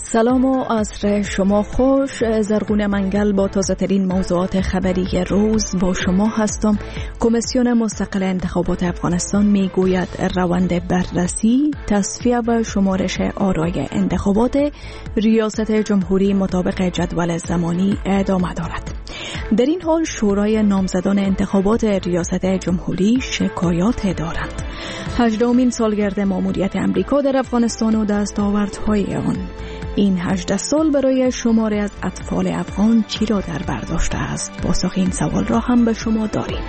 سلام و عصر شما خوش. زرغون منگل با تازه ترین موضوعات خبری روز با شما هستم. کمیسیون مستقل انتخابات افغانستان میگوید روند بررسی، تصفیه و شمارش آرای انتخابات ریاست جمهوری مطابق جدول زمانی ادامه دارد. در این حال شورای نامزدان انتخابات ریاست جمهوری شکایات دارند. 18مین سالگرد ماموریت امریکا در افغانستان و دستاوردهای آن. این 18 سال برای شماری از اطفال افغان چی را در بر داشته است؟ پاسخ این سوال را هم به شما داریم.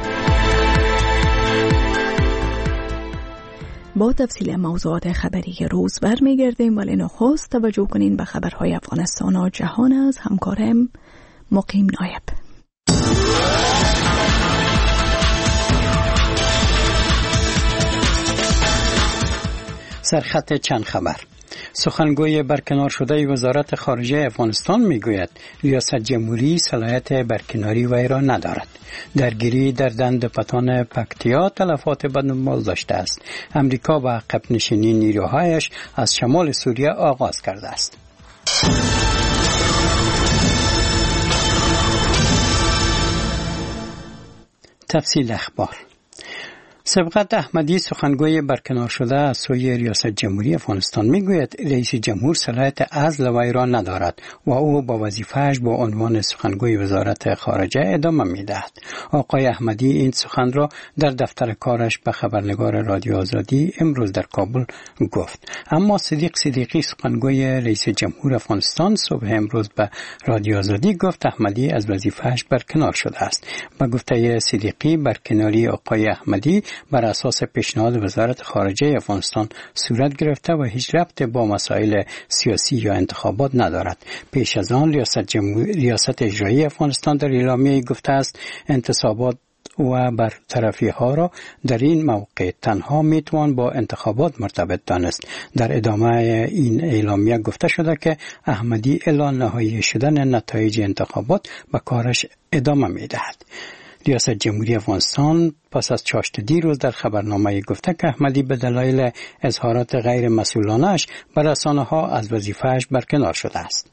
با تفصیل موضوعات خبری روز برمیگردیم، ولی نخست توجه کنین به خبرهای افغانستان و جهان از همکارم مقیم نایب. سرخط چند خبر. سخنگوی برکنار شده وزارت خارجه افغانستان میگوید ریاست جمهوری صلاحیت برکناری وی را ندارد. درگیری در دند پتان پکتیا تلفات به دنبال داشته است. امریکا با عقب نشینی نیروهایش از شمال سوریه آغاز کرده است. تفصیل اخبار. سبقت احمدی سخنگوی برکنار شده از سوی ریاست جمهوری افغانستان میگوید رئیس جمهور صلاحیت عزل وی را ندارد و او با وظیفه‌اش با عنوان سخنگوی وزارت خارجه ادامه میدهد. آقای احمدی این سخن را در دفتر کارش به خبرنگار رادیو آزادی امروز در کابل گفت. اما صدیق صدیقی سخنگوی رئیس جمهور افغانستان صبح امروز به رادیو آزادی گفت احمدی از وظیفه‌اش برکنار شده است. به گفته صدیقی برکناری آقای احمدی بر اساس پیشنهاد وزارت خارجه افغانستان صورت گرفته و هیچ ربطی با مسائل سیاسی یا انتخابات ندارد. پیش از آن ریاست اجرایی افغانستان در اعلامیه گفته است انتصابات و برطرفی ها را در این موقع تنها میتوان با انتخابات مرتبط دانست. در ادامه این اعلامیه گفته شده که احمدی اعلان نهایی شدن نتایج انتخابات به کارش ادامه میدهد. ریاست جمهوری افغانستان پس از چاشت دیروز در خبرنامه گفته که احمدی به دلایل اظهارات غیر مسئولانه‌اش به رسانه‌ها از وظیفه‌اش برکنار شده است.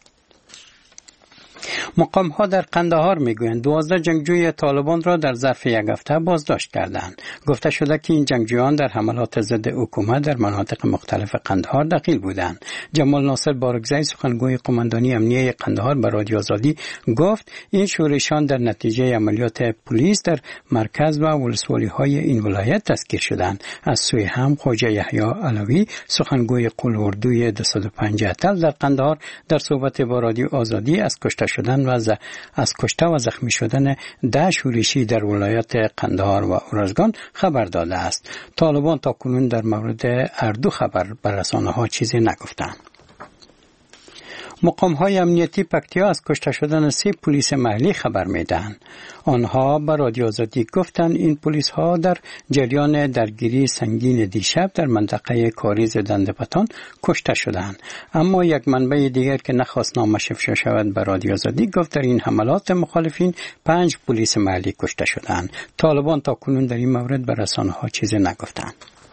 مقام‌ها در قندهار میگویند 12 جنگجوی طالبان را در ظرف یک هفته بازداشت کردند. گفته شده که این جنگجویان در حملات ضد حکومت در مناطق مختلف قندهار دخیل بودند. جمال ناصر بارگزی سخنگوی قماندانی امنیه قندهار به رادیو آزادی گفت این شورشان در نتیجه عملیات پلیس در مرکز و ولسوالی‌های این ولایت دستگیر شدند. از سوی هم خواجه یحیی علوی سخنگوی قول اردوی 205 اتل در قندهار در صحبت با رادیو آزادی از کشته و زخمی شدن 10 شورشی در ولایت قندهار و ارزگان خبر داده است. طالبان تاکنون در مورد هر دو خبر به رسانه‌ها چیزی نگفتند. مقام‌های امنیتی پکتیا از کشته شدن 3 پلیس محلی خبر می‌دهند. آنها به رادیو آزادی گفتند این پلیس‌ها در جریان درگیری سنگین دیشب در منطقه کاریز دندپتان کشته شدند. اما یک منبع دیگر که نخواست نامش افشا شود به رادیو آزادی گفت در این حملات مخالفین 5 پلیس محلی کشته شدند. طالبان تاکنون در این مورد به رسانه‌ها چیزی نگفتند.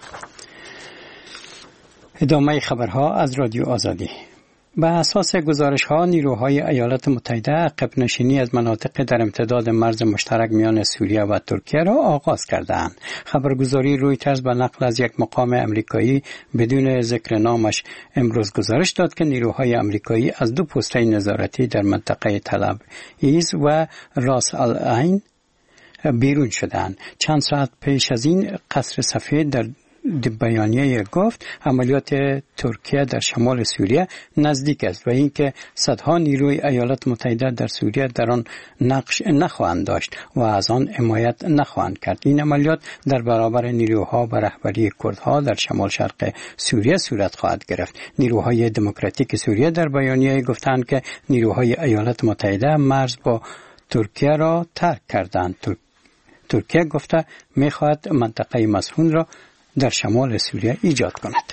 ادامه خبرها از رادیو آزادی. به اساس گزارش‌ها نیروهای ایالات متحده عقب نشینی از مناطق در امتداد مرز مشترک میان سوریه و ترکیه را آغاز کردند. خبرگزاری رویترز به نقل از یک مقام امریکایی بدون ذکر نامش امروز گزارش داد که نیروهای امریکایی از 2 پست نظارتی در منطقه تل‌ابیب و راس العین بیرون شدند. چند ساعت پیش از این قصر سفید در بیانیه گفت عملیات ترکیه در شمال سوریه نزدیک است و اینکه صدها نیروی ایالات متحده در سوریه در آن نقش نخواهند داشت و از آن حمایت نخواهند کرد. این عملیات در برابر نیروها به رهبری کردها در شمال شرق سوریه صورت خواهد گرفت. نیروهای دموکراتیک سوریه در بیانیه گفتند که نیروهای ایالات متحده مرز با ترکیه را ترک کردند. ترکیه گفته می‌خواهد منطقه مسئول را در شمال سوریه ایجاد کند.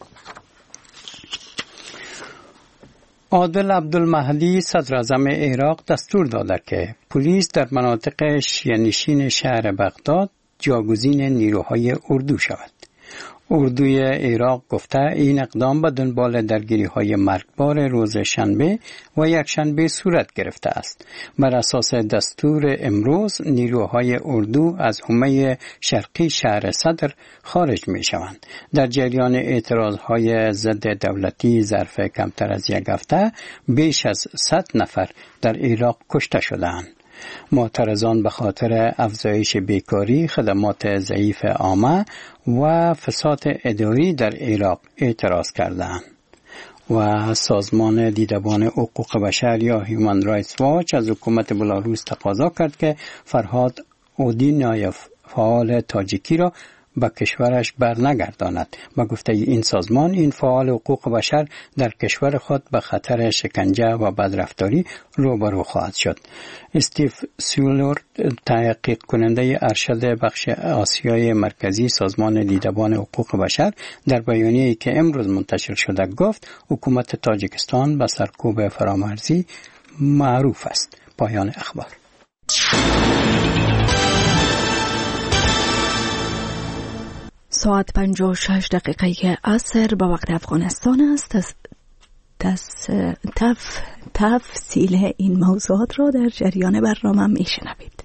عادل عبدالمهدی صدر اعظم عراق دستور داده که پلیس در مناطق شیعه‌نشین شهر بغداد جاگزین نیروهای اردو شود. اردوی عراق گفته این اقدام به دنبال درگیری‌های مرگبار روز شنبه و یکشنبه صورت گرفته است. بر اساس دستور امروز نیروهای اردو از حومه شرقی شهر صدر خارج می‌شوند. در جریان اعتراضهای ضد دولتی ظرف کمتر از یک هفته بیش از 100 نفر در عراق کشته شدند. معترضان به خاطر افزایش بیکاری، خدمات ضعیف عامه و فساد اداری در عراق اعتراض کردند. و سازمان دیدبان حقوق بشر یا هیومن رایتس واچ از حکومت بلاروس تقاضا کرد که فرهاد اودینایف فعال تاجیکی را به کشورش برنگرداند. با گفته این سازمان این فعال حقوق بشر در کشور خود به خطر شکنجه و بدرفتاری روبرو خواهد شد. استیو سیولور، تحقیق کننده ارشد بخش آسیای مرکزی سازمان دیدبان حقوق بشر، در بیانیه‌ای که امروز منتشر شده گفت حکومت تاجیکستان به سرکوب فرامرزی معروف است. پایان اخبار. ساعت 56 دقیقه عصر به وقت افغانستان است. تفصیل این موضوعات را در جریان برنامه میشنوید.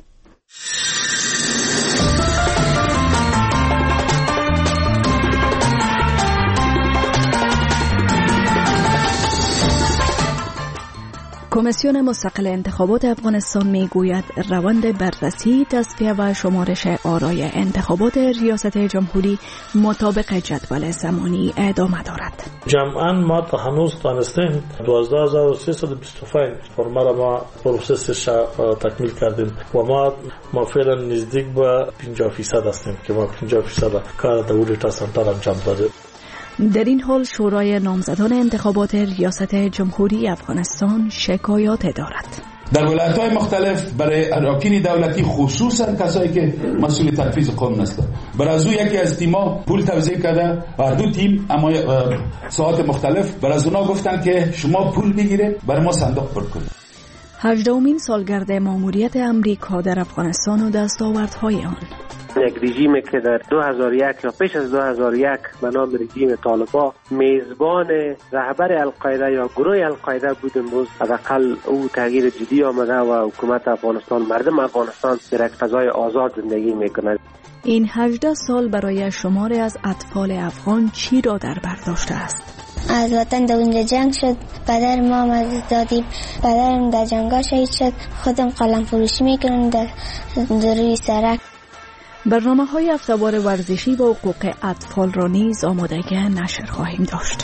کمیسیون مستقل انتخابات افغانستان میگوید روند بررسی، تصفیه و شمارش آرای انتخابات ریاست جمهوری مطابق جدول زمانی ادامه دارد. جمعاً ما تا هنوز تانستیم 12325 فرما را ما پروسسش تکمیل کردیم و ما فعلا نزدیک به 50% هستیم که ما 50% کار دوری تا سنتر انجام دادیم. در این حال شورای نامزدان انتخابات ریاست جمهوری افغانستان شکایات دارد. در ولایت‌های مختلف برای اراکین دولتی خصوصا کسایی که مسئول تنفیذ قانون هستند، برای از یکی از تیم‌ها پول توزیع کرده و دو تیم اما ساعات مختلف برای از اونا گفتن که شما پول بگیرید برای ما صندوق پر کنید. 18مین سالگرد ماموریت امریکا در افغانستان و دستاوردهای آن. یک رژیمی که در 2001 یا پیش از 2001 به نام رژیم طالبان میزبان رهبر القاعده یا گروه القاعده بود، امروز حداقل او تغییر جدی آمده و حکومت افغانستان، مردم افغانستان در یک فضای آزاد زندگی میکنند. این 18 سال برای شماری از اطفال افغان چی را در بر داشته است؟ از وطن در اونجا جنگ شد، پدر ما از دادیم، پدرم در جنگا شهید شد، خودم قلم فروشی میکنم در روی سرک. برنامه‌های هفته‌وار ورزشی و حقوق اطفال را نیز آمادگی نشر خواهیم داشت.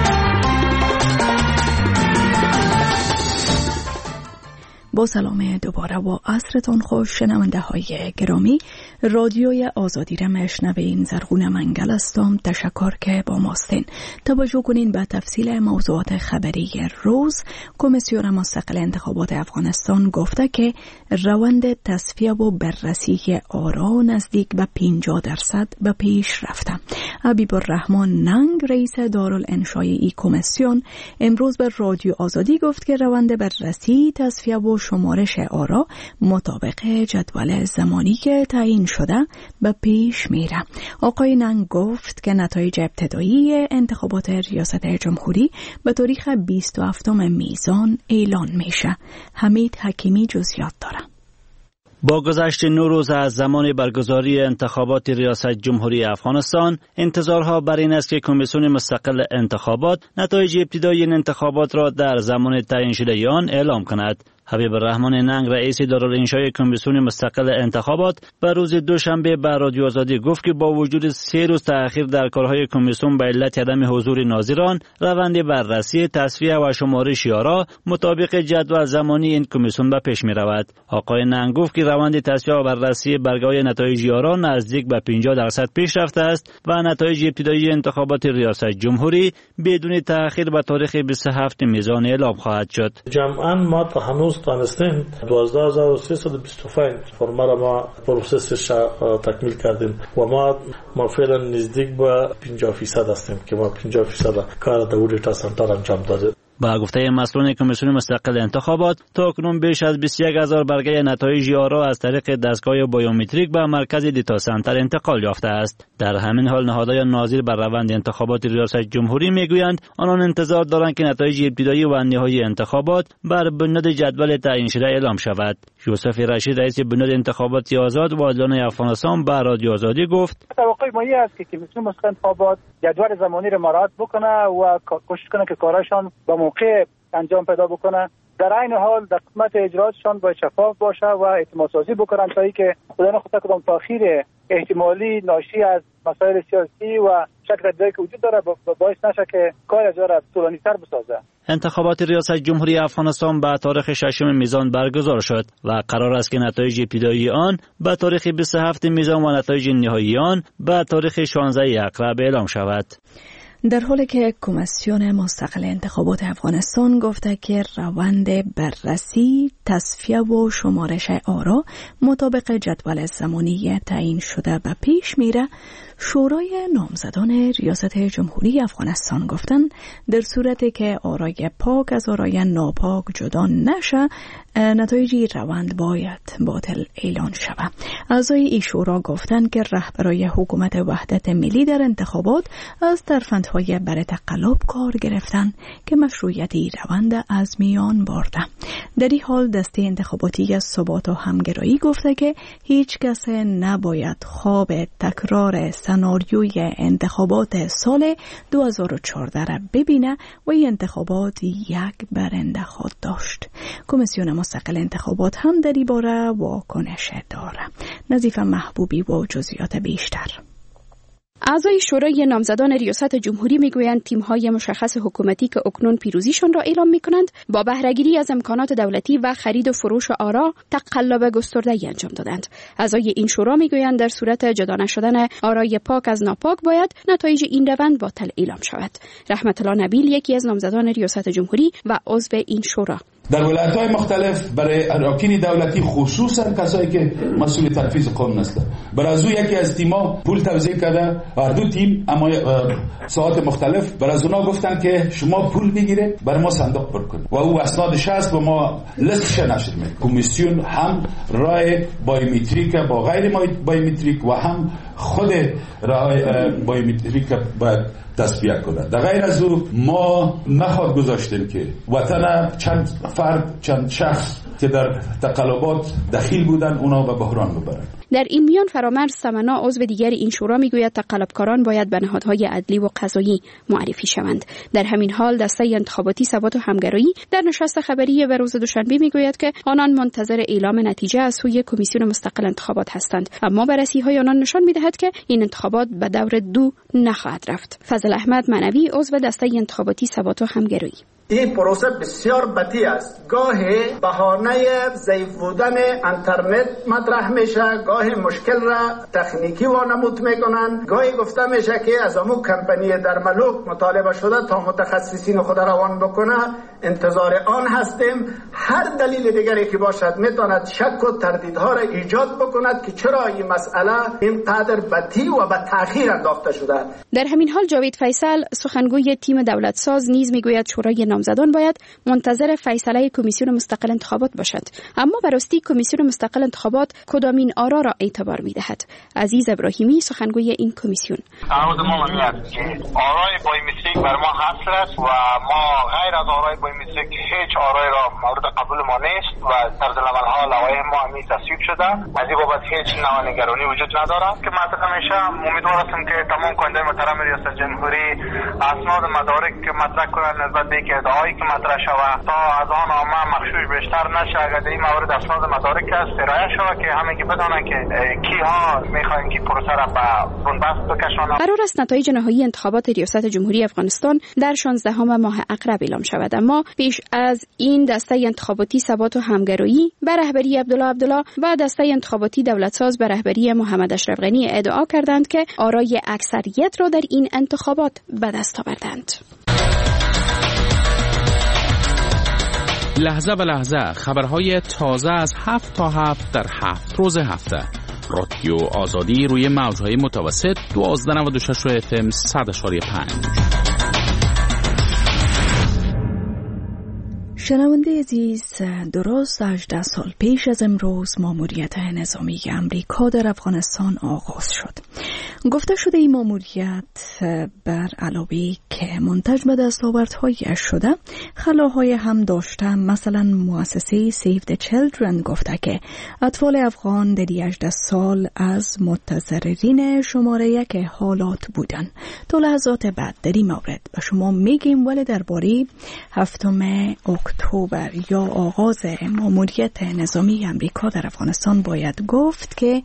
با سلام دوباره و عصرتون خوش شنونده های گرامی. رادیوی آزادی را میشنوین. زرغون منگل هستم. تشکر که با ماستین. توجه کنین به تفصیل موضوعات خبری روز. کمیسیون مستقل انتخابات افغانستان گفته که روند تصفیه و بررسی آرا نزدیک به 50% به پیش رفته. حبیب الرحمن ننگ، رئیس دارالانشای ای کمیسیون، امروز به رادیو آزادی گفت که روند بررسی، تصفیه و شمارش آرا مطابق جدول زمانی که تعیین شده به پیش میره. آقای ننگ گفت که نتایج ابتدایی انتخابات ریاست جمهوری به تاریخ 27 میزان اعلان میشه. حمید حکیمی جزئیات داره. با گذشت 9 روز از زمان برگزاری انتخابات ریاست جمهوری افغانستان، انتظارها بر این است که کمیسیون مستقل انتخابات نتایج ابتدایی این انتخابات را در زمان تعیین شده آن اعلام کند. حبیب الرحمن ننگ، رئیس دارالانشای کمیسیون مستقل انتخابات، به روز دوشنبه به رادیو آزادی گفت که با وجود 3 روز تأخیر در کارهای کمیسیون به علت عدم حضور ناظران، روند بررسی، تصفیه و شمارش آرا مطابق جدول زمانی این کمیسیون به پیش می رود. آقای ننگ گفت که روند تصفیه و بررسی برگه‌های نتایج آرا نزدیک به 50% پیش رفته است و نتایج ابتدایی انتخابات ریاست جمهوری بدون تأخیر به تاریخ 27 میزان اعلام خواهد شد. جمعاً ما تا هنوز تانستیم 12325 فرما را ما پروسسش تکمیل کردیم و ما فعلا نزدیک به 50% هستیم که ما 50% کار دوری تا سنتر انجام دادیم. با گفته مسئولان کمیسیون مستقل انتخابات تاکنون بیش از 21000 برگه نتایج آرا از طریق دستگاه بیومتریک به مرکز دیتا سنتر انتقال یافته است. در همین حال نهادهای ناظر بر روند انتخابات ریاست جمهوری میگویند آنان انتظار دارند که نتایج ابتدایی و نهایی انتخابات بر بنیاد جدول تعیین شده اعلام شود. یوسف رشید رئیس بنیاد انتخابات آزاد و عادلانه افغانستان به رادیو آزادی گفت توقع ما این است که کمیسیون مستقل انتخابات جدول زمانی را مراعات بکنه و کوشش کنه که کارشان با موقع انجام پیدا بکنه. در عین حال در قسمت اجراتشان باید شفاف باشه و اعتماد سازی بکنن تا اینکه خدا نخواسته کدام تاخیر احتمالی ناشی از مسائل سیاسی و شک در که وجود داره باعث نشه که کار از را طولانی‌تر بسازه. انتخابات ریاست جمهوری افغانستان به تاریخ 6 میزان برگزار شد و قرار است که نتایج ابتدایی آن به تاریخ 27 میزان و نتایج نهایی آن به تاریخ 16 اکرب اعلام شود. در حالی که کمیسیون مستقل انتخابات افغانستان گفته که روند بررسی، تصفیه و شمارش آرا مطابق جدول زمانی تعیین شده به پیش میره، شورای نامزدان ریاست جمهوری افغانستان گفتن در صورتی که آرای پاک از آرای ناپاک جدا نشه نتایج روند باید باطل اعلان شود. اعضای این شورا گفتن که رهبرای حکومت وحدت ملی در انتخابات از ترفندهای بر تقلب کار گرفتن که مشروعیت روند از میان برده. در این حال دسته انتخاباتی ثبات و همگرایی گفته که هیچ کس نباید خواب تکرار سناریوی انتخابات سال 2014 را ببینه و این انتخابات یک برنده خود داشت. کمیسیون مستقل انتخابات هم در این باره واکنش داره. نظیفه محبوبی و جزئیات بیشتر. اعضای شورای نامزدان ریاست جمهوری میگویند تیم‌های مشخص حکومتی که اکنون پیروزیشان را اعلام می‌کنند با بهره‌گیری از امکانات دولتی و خرید و فروش آرا تقلب گسترده‌ای انجام دادند. اعضای این شورا میگویند در صورت جدا نشدن آرای پاک از ناپاک باید نتایج این روند باطل اعلام شود. رحمت الله نبیل یکی از نامزدان ریاست جمهوری و عضو این شورا در ولایت‌های مختلف برای اراکین دولتی خصوصا کسایی که مسئول تنفیذ قانون هستند برای از یکی از تیم‌ها پول توزیع کرده. هر دو تیم اما ساعات مختلف برای از اونا گفتن که شما پول بگیره برای ما صندوق پر کن و او اسنادش هست و ما لیستش نشر می‌کنیم. کمیسیون هم رای بایومتریک با غیر بایومتریک و هم خود رای بایومتریک باید تصفیه کنند. در غیر از او ما نخواد گذاشتیم که وطن چند فرد چند شخص که در تقلبات دخیل بودن اونا به بحران ببرند. در این میان فرامرز سمنا عضو دیگر این شورا میگوید تقلبکاران باید به نهادهای عدلی و قضایی معرفی شوند. در همین حال دسته انتخاباتی ثبات و همگرایی در نشست خبری به روز دوشنبه میگوید که آنان منتظر اعلام نتیجه از سوی کمیسیون مستقل انتخابات هستند، اما بررسی‌های آنان نشان میدهد که این انتخابات به دور 2 نخواهد رفت. فضل احمد معنوی عضو دسته انتخاباتی ثبات و همگرایی: این پروسه بسیار بدی است. گاهی بهانه ضعیف بودن اینترنت مطرح میشه، گاهی مشکل را تکنیکی وانمود میکنن، گاهی گفته میشه که از امو کمپانی در ملوک مطالبه شده تا متخصصین خود روان بکنه. انتظار آن هستیم. هر دلیل دیگری که باشد میتواند شک و تردیدها را ایجاد بکند که چرا این مسئله اینقدر بدی و به تأخیر انداخته شده. در همین حال جاوید فیصل سخنگوی تیم دولت ساز نیز میگوید شورای نامزدان باید منتظر فیصله کمیسیون مستقل انتخابات باشد، اما براستی کمیسیون مستقل انتخابات کدامین آرا را اعتبار میدهد؟ عزیز ابراهیمی سخنگوی این کمیسیون: تعهد ما میاد که آرای بایومتریک بر ما حاصل است و ما غیر از آرای بایومتریک هیچ آرای را مورد قبول ما نیست و طرز العمل‌ها لوایح ما همین تصویب شده. از این بابت هیچ نوع نگرانی وجود ندارد که مطلب همیشه امیدوار هستم که تمام کننده محترم ریاست جمهوری اسناد مدارک مطرح کنند نسبت به ادعایی که مطرح شود تا از آن عامه مخشوش بیشتر نشه. اگر در این مورد اسناد مدارک است ارائه شود که همه که بدانند که کیها میخواهند که پروسه را به بنبست بکشانند. قرار است نتایج نهایی انتخابات ریاست جمهوری افغانستان در 16 ماه اقرب اعلام شود، اما پیش از این دسته انتخاباتی ثبات و همگرایی به رهبری عبدالله و دسته انتخاباتی دولت ساز به رهبری محمد اشرف غنی ادعا کردند که آرای اکثریت را در این انتخابات به دست آوردند. لحظه به لحظه خبرهای تازه از 7 تا 7 در 7 روز هفته. رادیو آزادی روی موجهای متوسط 1296 FM 100.5. شنونده عزیز، درست 18 سال پیش از امروز ماموریت نظامی امریکا در افغانستان آغاز شد. گفته شده این ماموریت بر علاوه که منتج به دستاوردهایش شده، خلاهای هم داشته. مثلا مؤسسه سیو د چیلدرن گفته که اطفال افغان در 18 سال از متضررین شماره 1 حالات بودن. تا لحظات بعد در این مورد به شما میگیم، ولی درباره 7 اکتبر یا آغاز ماموریت نظامی امریکا در افغانستان باید گفت که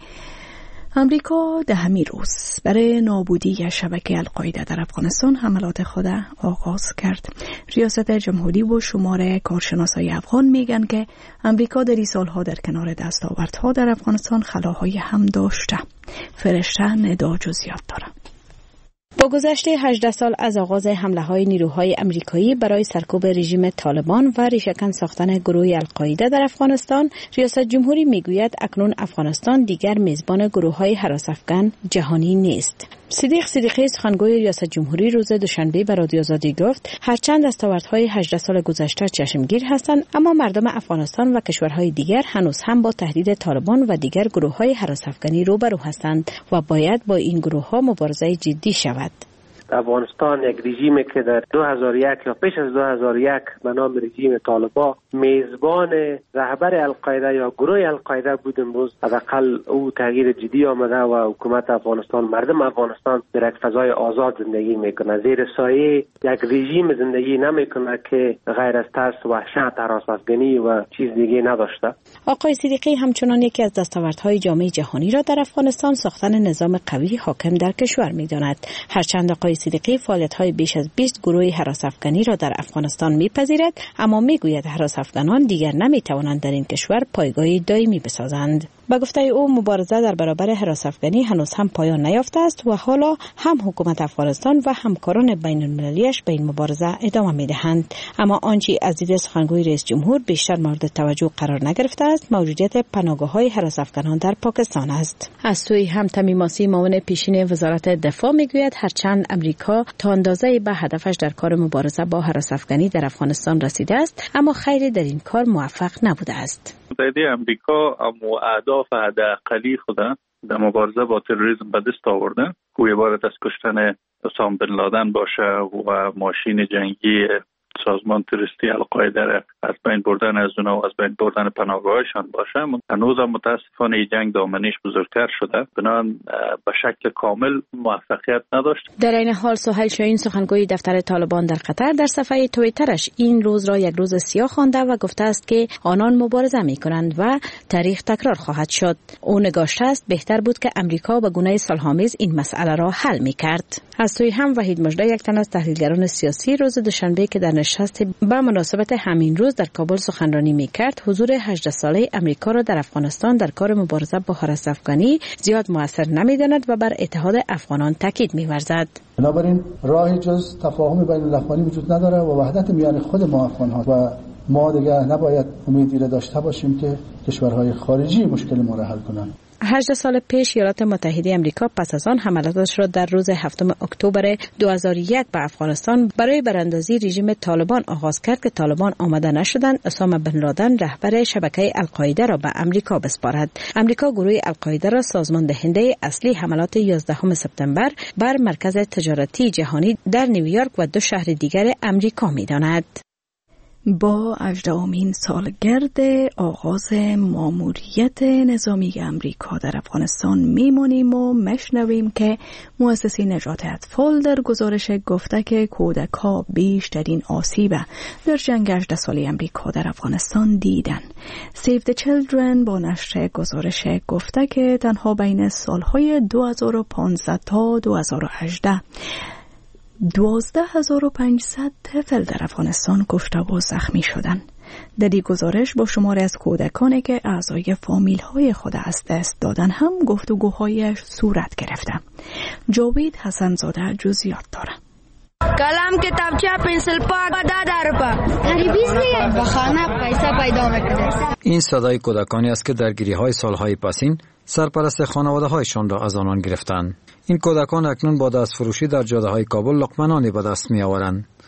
امریکا ده همین روز برای نابودی شبکه القاعده در افغانستان حملات خود آغاز کرد. ریاست جمهوری و شمار کارشناسای افغان میگن که امریکا در این سالها در کنار دستاوردها در افغانستان خلاهای هم داشته. فرشته ندا جزئیات داره. با گذشت 18 سال از آغاز حمله‌های نیروهای آمریکایی برای سرکوب رژیم طالبان و ریشه‌کن ساختن گروه القاعده در افغانستان، ریاست جمهوری میگوید اکنون افغانستان دیگر میزبان گروه‌های هراس‌افکن جهانی نیست. صدیق صدیقی سخنگوی ریاست جمهوری روز دوشنبه به رادیو آزادی گفت هرچند دستاوردهای 18 سال گذشته چشمگیر هستند، اما مردم افغانستان و کشورهای دیگر هنوز هم با تهدید طالبان و دیگر گروه‌های هراس‌افکنی روبرو هستند و باید با این گروه‌ها مبارزه جدی شود. افغانستان یک رژیمی که در 2001 یا پیش از 2001 به نام رژیم طالبان میزبان رهبر القاعده یا گروه القاعده بود، امروز حداقل او تغییر جدی آمده و حکومت افغانستان، مردم افغانستان در یک فضای آزاد زندگی میکنه، زیر سایه یک رژیم زندگی نمیکنه که غیر از ترس، وحشت، هراس‌افکنی و چیز دیگه نداشته. آقای صدیقی همچنان یکی از دستاوردهای جامعه جهانی را در افغانستان ساختن نظام قوی حاکم در کشور می‌داند. هرچند آقای صدیقی فعالیت‌های بیش از 20 گروه هراس‌افکنی را در افغانستان می‌پذیرد، اما می‌گوید هراس‌افکنان دیگر نمی‌توانند در این کشور پایگاه دائمی بسازند. با گفته او مبارزه در برابر هراس‌افکنی هنوز هم پایان نیافته است و حالا هم حکومت افغانستان و همکاران بین‌المللیش به این مبارزه ادامه می‌دهند. اما آنچه از دید سخنگوی رئیس جمهور بیشتر مورد توجه قرار نگرفته است، موجودیت پناهگاه‌های هراس‌افکنان در پاکستان است. از سوی هم تمیماسی معاون پیشین وزارت دفاع می‌گوید هرچند امریکا تا اندازه‌ای به هدفش در کار مبارزه با هراس‌افکنی در افغانستان رسیده است، اما خیلی در این کار موفق نبوده است. متحده امریکا اما اهداف حداقلی خود در مبارزه با تروریسم به دست آورده. گویا عبارت از کشتن اسامه بن لادن باشه و ماشین جنگی سازمان تروریستی القاعده را از بین بردن از اونها و از بین بردن پناهگاهشان باشه. هنوز هم متاسفانه این جنگ دامنش بزرگتر شده، بنابراین به شکل کامل موفقیت نداشت. در این حال سهیل شاهین سخنگوی دفتر طالبان در قطر در صفحه توییترش این روز را یک روز سیاه خوانده و گفته است که آنان مبارزه می‌کنند و تاریخ تکرار خواهد شد. او نگاشته است بهتر بود که امریکا به گونه صلح‌آمیز این مسئله را حل می‌کرد. از سوی هم وحید مژده، یک تن از تحلیلگران سیاسی، روز دوشنبه که در نشست به مناسبت همین روز در کابل سخنرانی می‌کرد، حضور 18 ساله امریکا را در افغانستان در کار مبارزه با هراس‌افکنی زیاد موثر نمی‌داند و بر اتحاد افغانان تاکید می‌ورزد. بنابراین راهی جز تفاهم بین الافغانی وجود نداره و وحدت میان خود ما افغان‌ها و ما دیگه نباید امیدی را داشته باشیم که کشورهای خارجی مشکل ما را حل کنند. 18 سال پیش ایالات متحده آمریکا پس از آن حملاتش را در روز 7 اکتبر 2001 به افغانستان برای براندازی رژیم طالبان آغاز کرد که طالبان آماده نشدند اسامه بن لادن رهبر شبکه القاعده را به امریکا بسپارد. امریکا گروه القاعده را سازمان دهنده اصلی حملات 11 سپتامبر بر مرکز تجارتی جهانی در نیویورک و 2 شهر دیگر امریکا می‌داند. با 18مین سالگرد آغاز ماموریت نظامی امریکا در افغانستان میمونیم و مشنویم که مؤسسه نجات اطفال در گزارش گفته که کودک‌ها بیشترین آسیب در جنگ 18 ساله امریکا در افغانستان دیدن. سیو د چیلدرن با نشر گزارش گفته که تنها بین سالهای 2015 تا 2018 12,500 طفل در افغانستان کشته و زخمی شدند. در این گزارش با شماری از کودکانی که اعضای فامیل‌های خود از دست دادن هم گفتگوهای صورت گرفته. جاوید حسن‌زاده جزئیات داره. کلم، کتابچه، پنسل پاک و 10 روپیه. غریبیست دیگه. بخانه پیسه پیدا میکنه. این صدای کودکانی است که درگیری‌های سالهای پسین سرپرست خانواده‌هایشان را از آنان گرفتند. این کودکان اکنون با دستفروشی در جاده‌های کابل لقمه‌نانی به دست می‌آورند.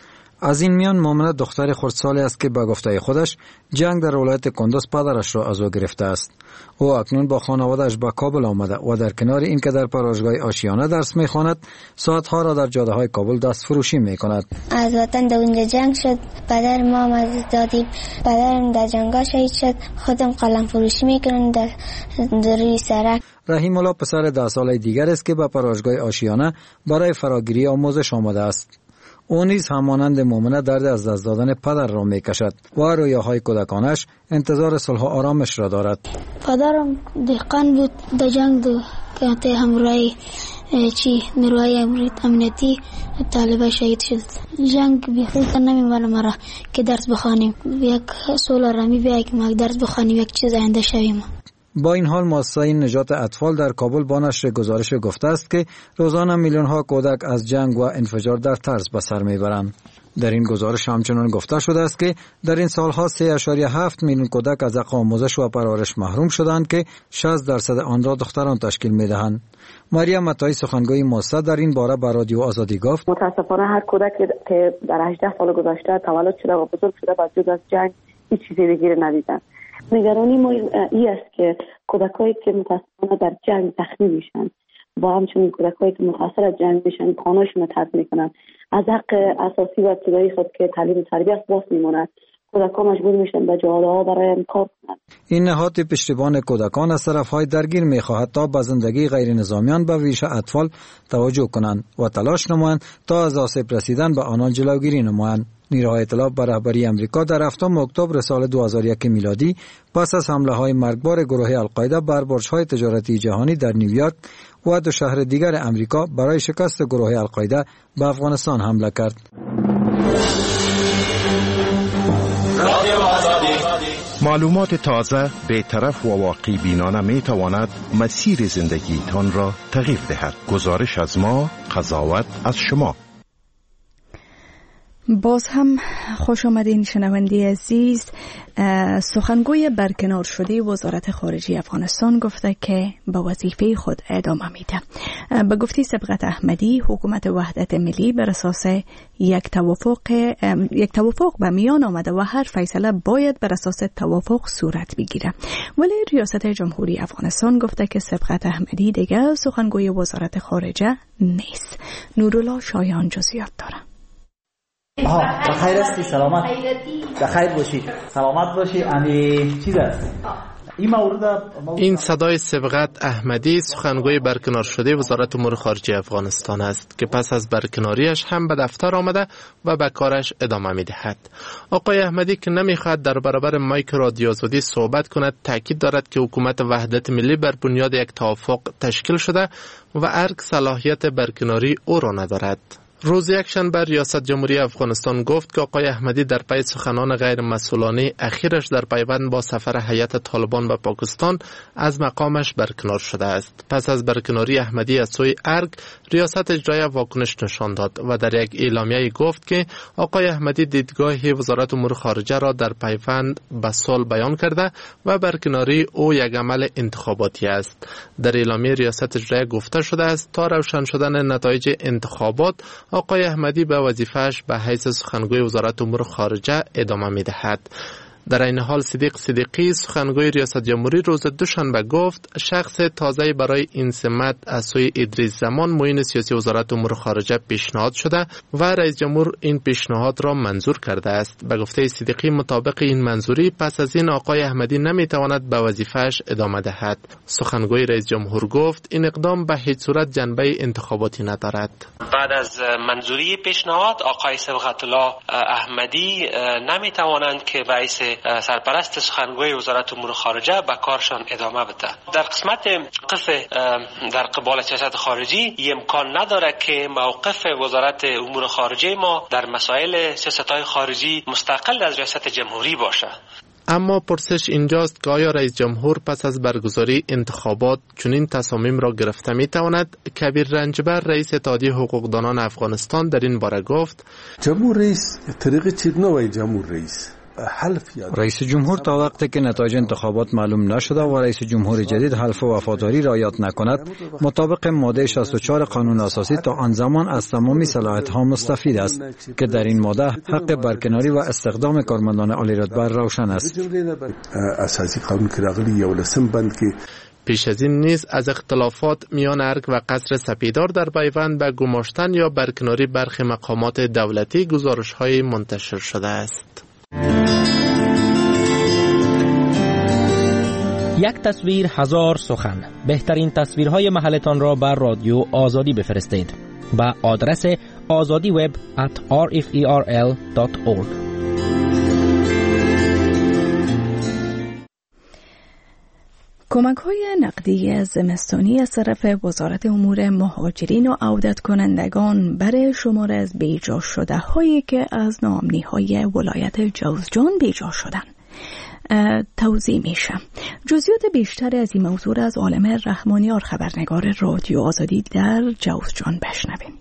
از این میان مؤمنه دختر خردسالی است که به گفته خودش جنگ در ولایت کندوز پدرش را از او گرفته است. او اکنون با خانواده‌اش به کابل آمده و در کنار این که در پرورشگاه آشیانه درس می‌خواند، ساعت‌ها را در جاده‌های کابل دست فروشی می‌کند. از وطن در اونجا جنگ شد، پدر ما از دادیم، پدرم در جنگا شهید شد، خودم قلم فروشی می‌کنم در روی سرک. رحیم الله پسر 10 ساله دیگر است که به پرورشگاه آشیانه برای فراگیری آموزش آمده است. او نیز همانند مؤمنه درد از دست دادن پدر را میکشد و رویاهای کودکانش انتظار صلح و آرامش را دارد. پدرم دهقان بود، در جنگ که همراه نیروهای امنیتی طالبان شهید شد. جنگ بیخود نمی‌مانه مرا که درس بخوانیم، یک سال آرامی بیاید که ما درس بخوانیم، یک چیز آینده شویم. با این حال مؤسسه نجات اطفال در کابل با نشر گزارش گفته است که روزانه میلیون‌ها کودک از جنگ و انفجار در ترس به سر میبرند. در این گزارش همچنان گفته شده است که در این سالها 3.7 میلیون کودک از حق آموزش و پرورش محروم شدند که 60% آن را دختران تشکیل میدهند. مریم عطایی سخنگوی مؤسسه در این باره به رادیو آزادی گفت: متاسفانه هر کودکی که در 18 سال گذشته تولد شده و بزرگ شده بعد جز از جنگ هیچ چیزی دیگه ندیدن. نگرانی ما این است که کودکایی که متاسفانه در جنگ زخمی میشن و همچنین کودکایی که متاثر از جنگ میشن خانه‌شون رو ترک میکنن، از حق اساسی و ابتدایی خود که تعلیم و تربیت باز میموند، کودکان مجبور میشن به جاده‌ها برای کار کنند. این نهاد پشتیبان کودکان از طرف‌های درگیر میخواهد تا به زندگی غیر نظامیان به ویژه اطفال توجه کنند و تلاش نمایند تا از آسیب رسیدن به آنان جلوگیری نمایند. نیروهای اطلاع به رهبری امریکا در 7 اکتبر سال 2001 میلادی پس از حمله‌های مرگبار گروه القاعده بر برج‌های تجارتی جهانی در نیویورک و 2 شهر دیگر امریکا برای شکست گروه القاعده به افغانستان حمله کرد. معلومات تازه، بی‌طرف و واقعی بینانه می تواند مسیر زندگیتان را تغییر دهد. گزارش از ما، قضاوت از شما. باز هم خوش آمدین شنونده عزیز. سخنگوی برکنار شده وزارت خارجه افغانستان گفته که به وظیفه خود ادامه میده. به گفته سبقت احمدی، حکومت وحدت ملی بر اساس یک توافق به میان آمده و هر فیصله باید بر اساس توافق صورت بگیره. ولی ریاست جمهوری افغانستان گفته که سبقت احمدی دیگه سخنگوی وزارت خارجه نیست. نورالله شایان جزئیات داره. بخیر هستی؟ سلامت؟ بخیر باشی، سلامت باشی. امی چیز است این صدای سبقت احمدی، سخنگوی برکنار شده وزارت امور خارجه افغانستان است که پس از برکناریش هم به دفتر آمده و به کارش ادامه می‌دهد. آقای احمدی که نمی‌خواهد در برابر مایک رادیو آزادی صحبت کند، تاکید دارد که حکومت وحدت ملی بر بنیاد یک توافق تشکیل شده و ارگ صلاحیت برکناری او را ندارد. روز یکشنبه ریاست جمهوری افغانستان گفت که آقای احمدی در پی سخنان غیر مسئولانه اخیرش در پیوند با سفر هیئت طالبان به پاکستان از مقامش برکنار شده است. پس از برکناری احمدی از سوی ارگ، ریاست اجرایی واکنش نشان داد و در یک اعلامیه گفت که آقای احمدی دیدگاه وزارت امور خارجه را در پیوند به صلح بیان کرده و برکناری او یک عمل انتخاباتی است. در اعلامیه ریاست اجرایی گفته شده است تا روشن شدن نتایج انتخابات آقای احمدی به وظیفه‌اش به حیث سخنگوی وزارت امور خارجه ادامه می‌دهد. در این حال صدیق صدیقی، سخنگوی ریاست جمهوری، روز دوشنبه گفت شخص تازه‌ای برای این سمت از سوی ادریس زمان معین سیاسی وزارت امور خارجه پیشنهاد شده و رئیس جمهور این پیشنهاد را منظور کرده است. به گفته صدیقی، مطابق این منظوری پس از این آقای احمدی نمیتواند به وظیفه‌اش ادامه دهد. سخنگوی رئیس جمهور گفت این اقدام به هیچ صورت جنبه انتخاباتی ندارد. بعد از منظوری پیشنهاد آقای صبغت الله احمدی نمیتوانند که رئیس سرپرست سخنگوی وزارت امور خارجه به کارشان ادامه بده. در قسمت قف در قبال سیاست خارجی امکان نداره که موقف وزارت امور خارجه ما در مسائل سیاست‌های خارجی مستقل از ریاست جمهوری باشه. اما پرسش اینجاست که آیا رئیس جمهور پس از برگزاری انتخابات چنین تصامیم را گرفته میتواند؟ کبیر رنجبر، رئیس اتحادیه حقوقدانان افغانستان، در این باره گفت جمهور رئیس طریق چیز نوی جمهور رئیس رئیس جمهور تا وقتی که نتایج انتخابات معلوم نشده و رئیس جمهور جدید حلف وفاداری رعایت نکند، مطابق ماده 64 قانون اساسی تا آن زمان از تمامی صلاحیت‌ها مستفید است که در این ماده حق برکناری و استخدام کارمندان عالی رتبه روشن است. اساسی قانون که راغلی 11 بند که پیش از این نیز از اختلافات میان ارگ و قصر سپیدار در پیوند به گماشتن یا برکناری برخی مقامات دولتی گزارش‌های منتشر شده است. یک تصویر هزار سخن. بهترین تصویرهای محلتان را بر رادیو آزادی بفرستید به آدرس azadiweb@rferl.org. کمک‌های نقدی زمستانی از طرف وزارت امور مهاجرین و عودت کنندگان برای شمار از بیجا شده هایی که از ناامنی‌های ولایت جوزجان بیجا شدند توضیح میشه. جزئیات بیشتر از این موضوع از عالم رحمانیار خبرنگار رادیو آزادی در جوزجان بشنوین.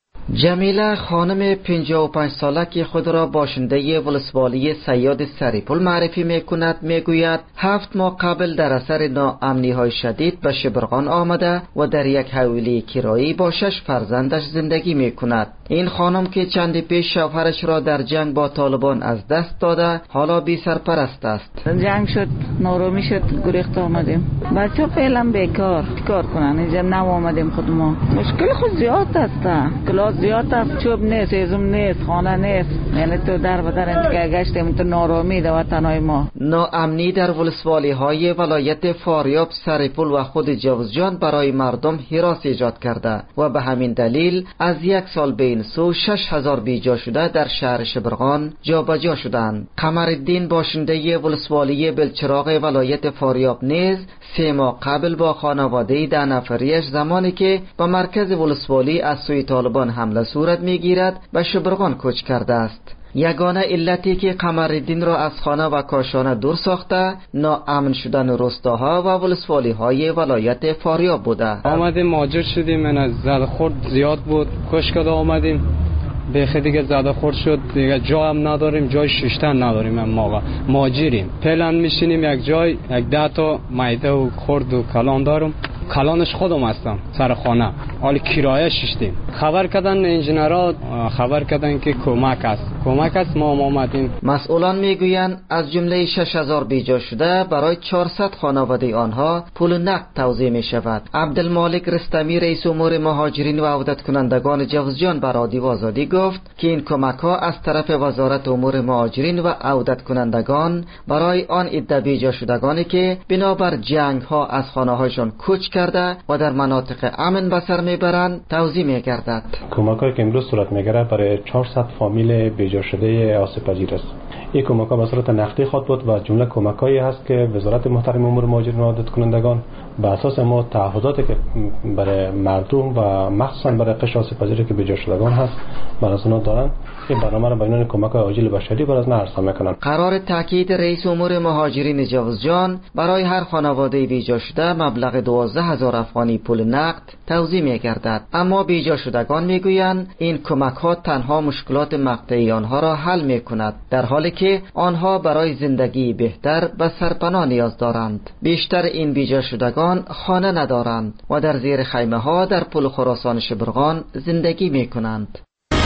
جمیله خانم 55 ساله که خود را باشنده ولسوالی صیاد سریپل معرفی میکند میگوید 7 ماه قبل در اثر ناامنی‌های شدید به شبرغان آمده و در یک حویلی کرایی با 6 فرزندش زندگی میکند. این خانم که چندی پیش شوهرش را در جنگ با طالبان از دست داده حالا بی سرپرست است. جنگ شد، نارامی شد، گریخت آمدیم. بچه فعلا بیکار کار کنن، اینجا نو آمدیم خود ما. مشکل خود زیاد است، کلاس زیاد است، چوب نیست، ازم نیست، خانه نیست. یعنی تو در بدر انتگاه گشتیم تو نارامی در وطنهای ما. ناامنی در ولسوالی های ولایت فاریاب، سریپل و خود جوزجان برای مردم هراس ایجاد کرده و به همین دلیل از یک سال بین سو 6000 بیجا شده در شهر شبرغان جابجا شدند. قمرالدین باشنده ولسوالی بلچراغ ولایت فاریاب نیز 3 ماه قبل با خانواده 10 نفریش زمانی که به مرکز ولسوالی از سوی طالبان حمله صورت میگیرد به شبرغان کوچ کرده است. یگانه علتی که قمرالدین را از خانه و کاشانه دور ساخته ناامن شدن روستاها و ولسوالی های ولایت فاریاب بوده. آمدیم مهاجر شدیم، من از زده خورد زیاد بود، کشکده آمدیم بخی دیگه زده خورد شد، دیگه جا هم نداریم، جای ششتن نداریم، هم موقع مهاجریم پلن میشینیم یک جای، یک 10 تا معده و خورد و کلان دارم، کلانش خودم هستم سر خانه، حال کرایه ششتیم. خبر کردن انجینرها، خبر کردن که کمک است، ما آمدیم. مسئولان میگویند از جمله 6000 بیجا شده برای 400 خانواده آنها پول نقد توزیع می شود. عبدالمالک رستمی رئیس امور مهاجرین و عودت کنندگان جوزجان بر رادیو آزادی گفت که این کمک ها از طرف وزارت امور مهاجرین و عودت کنندگان برای آن عده بیجا شدگانی که بنابر جنگ ها از خانه هایشان کوچ کرده و در مناطق امن به سر میبرند توزیع میگردد. کمک‌هایی که امروز صورت میگیره برای 400 فامیل بیجا شده آسیب پذیر است. این کمک‌ها به صورت نقدی خواهد بود و جمله کمک‌هایی هست که وزارت محترم امور مهاجرین و عودت کنندگان به اساس ما تعهداتی که برای مردم و مخصوصا برای قشر آسیب پذیری که بیجا شدگان هست بر اساس آن دارن این برنامه را به عنوان کمک‌های عاجل بشری بر از ارسال میکنند. قرار تاکید رئیس امور مهاجرین جوزجان برای هر خانواده بیجا شده مبلغ 12000 افغانی پول نقد توزیع می‌گردد. اما بیجا شدگان میگویند این کمک‌ها تنها مشکلات مقطعی آنها را حل می‌کند، در حالی که آنها برای زندگی بهتر به سرپناه نیاز دارند. بیشتر این بیجا شدگان خانه ندارند و در زیر خیمه‌ها در پل خراسان شبرغان زندگی می‌کنند.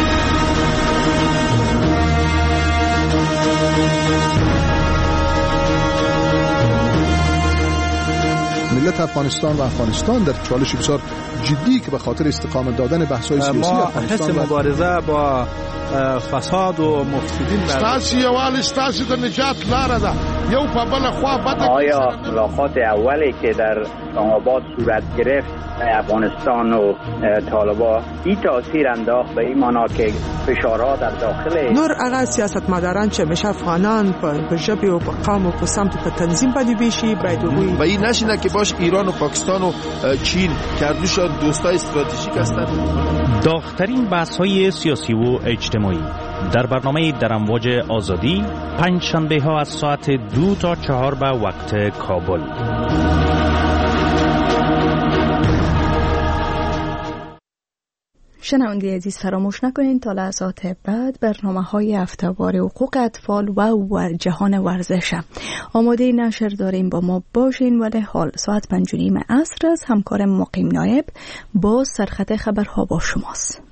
ملت افغانستان و افغانستان در چالش بسیار جدی که به خاطر استقامت دادن بحث‌های سیاسی افغانستان ما مبارزه با فساد و مفسدین ستاسو یوال ستاسو د نجات لاره ده یو په بل خوا بده. آیا ملاقات اولی که در اسلام آباد صورت گرفت افغانستان و طالبان این تاثیر انداخت به این معنا که فشارها در داخل نور هغه سیاستمداران چې همیشه افغانان په ژبې او په قوم او په سمت په تنظیم باندې بیشي باید وي و این نشینه که باش ایران و پاکستان و چین کردوشان دوستای استراتژیک هستند. داغ‌ترین بحث‌های سیاسی و اجتماعی در برنامه در امواج آزادی پنج شنبه ها از ساعت 2 تا 4 به وقت کابل. شنونده عزیز فراموش نکنین تا لحظات بعد برنامه‌های هفته‌وار حقوق اطفال و جهان ورزش آماده نشر داریم. با ما باشین. ولی حال ساعت 5:30 عصر از همکار مقیم نایب با سرخط خبرها با شماست.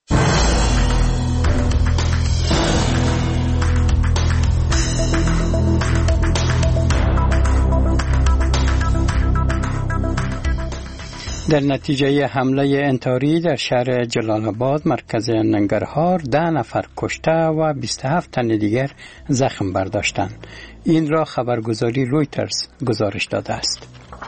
در نتیجه حمله انتحاری در شهر جلال آباد مرکز ننگرهار 10 نفر کشته و 27 تن دیگر زخم برداشتند. این را خبرگزاری رویترز گزارش داده است.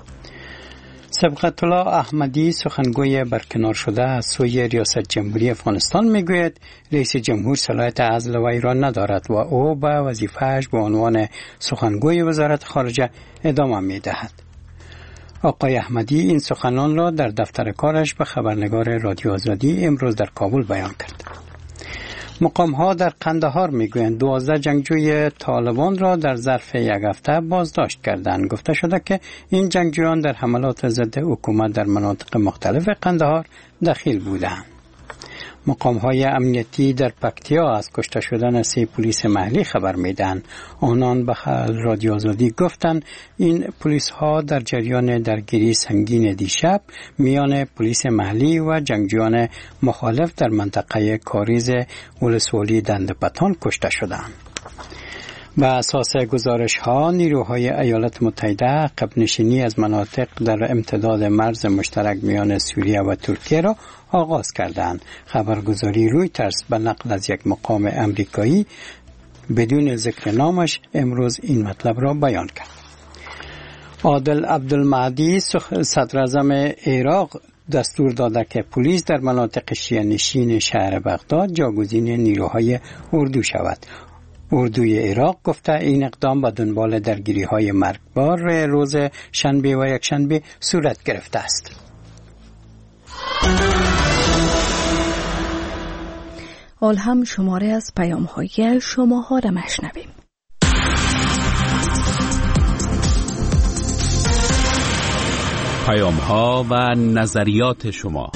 صبغت الله احمدی سخنگوی برکنار شده از سوی ریاست جمهوری افغانستان میگوید رئیس جمهور صلاحیت عزل وی را ندارد و او به وظیفه‌اش به عنوان سخنگوی وزارت خارجه ادامه میدهد. آقای احمدی این سخنان را در دفتر کارش به خبرنگار رادیو آزادی امروز در کابل بیان کرد. مقام‌ها در قندهار میگویند 12 جنگجوی طالبان را در ظرف یک هفته بازداشت کردند. گفته شده که این جنگجویان در حملات ضد حکومت در مناطق مختلف قندهار دخیل بودند. مقام‌های امنیتی در پکتیا از کشته شدن 3 پلیس محلی خبر میدهند. آنان به رادیو آزادی گفتند این پلیس‌ها در جریان درگیری سنگین دیشب میان پلیس محلی و جنگجویان مخالف در منطقه کاریز ولسوالی دندپتان کشته شدند. به اساس گزارش‌ها نیروهای ایالات متحده عقب نشینی از مناطق در امتداد مرز مشترک میان سوریه و ترکیه را آغاز کردند. خبرگزاری رویترز به نقل از یک مقام امریکایی بدون ذکر نامش امروز این مطلب را بیان کرد. عادل عبدالمهدی صدر اعظم عراق دستور داده که پلیس در مناطق شیعه نشین شهر بغداد جاگزین نیروهای اردو شود. اردوی عراق گفته این اقدام به دنبال درگیری‌های مرگبار روز شنبه و یکشنبه صورت گرفته است. حال هم شماره از پیام‌های شماها را مشنویم. پیام‌ها و نظریات شما.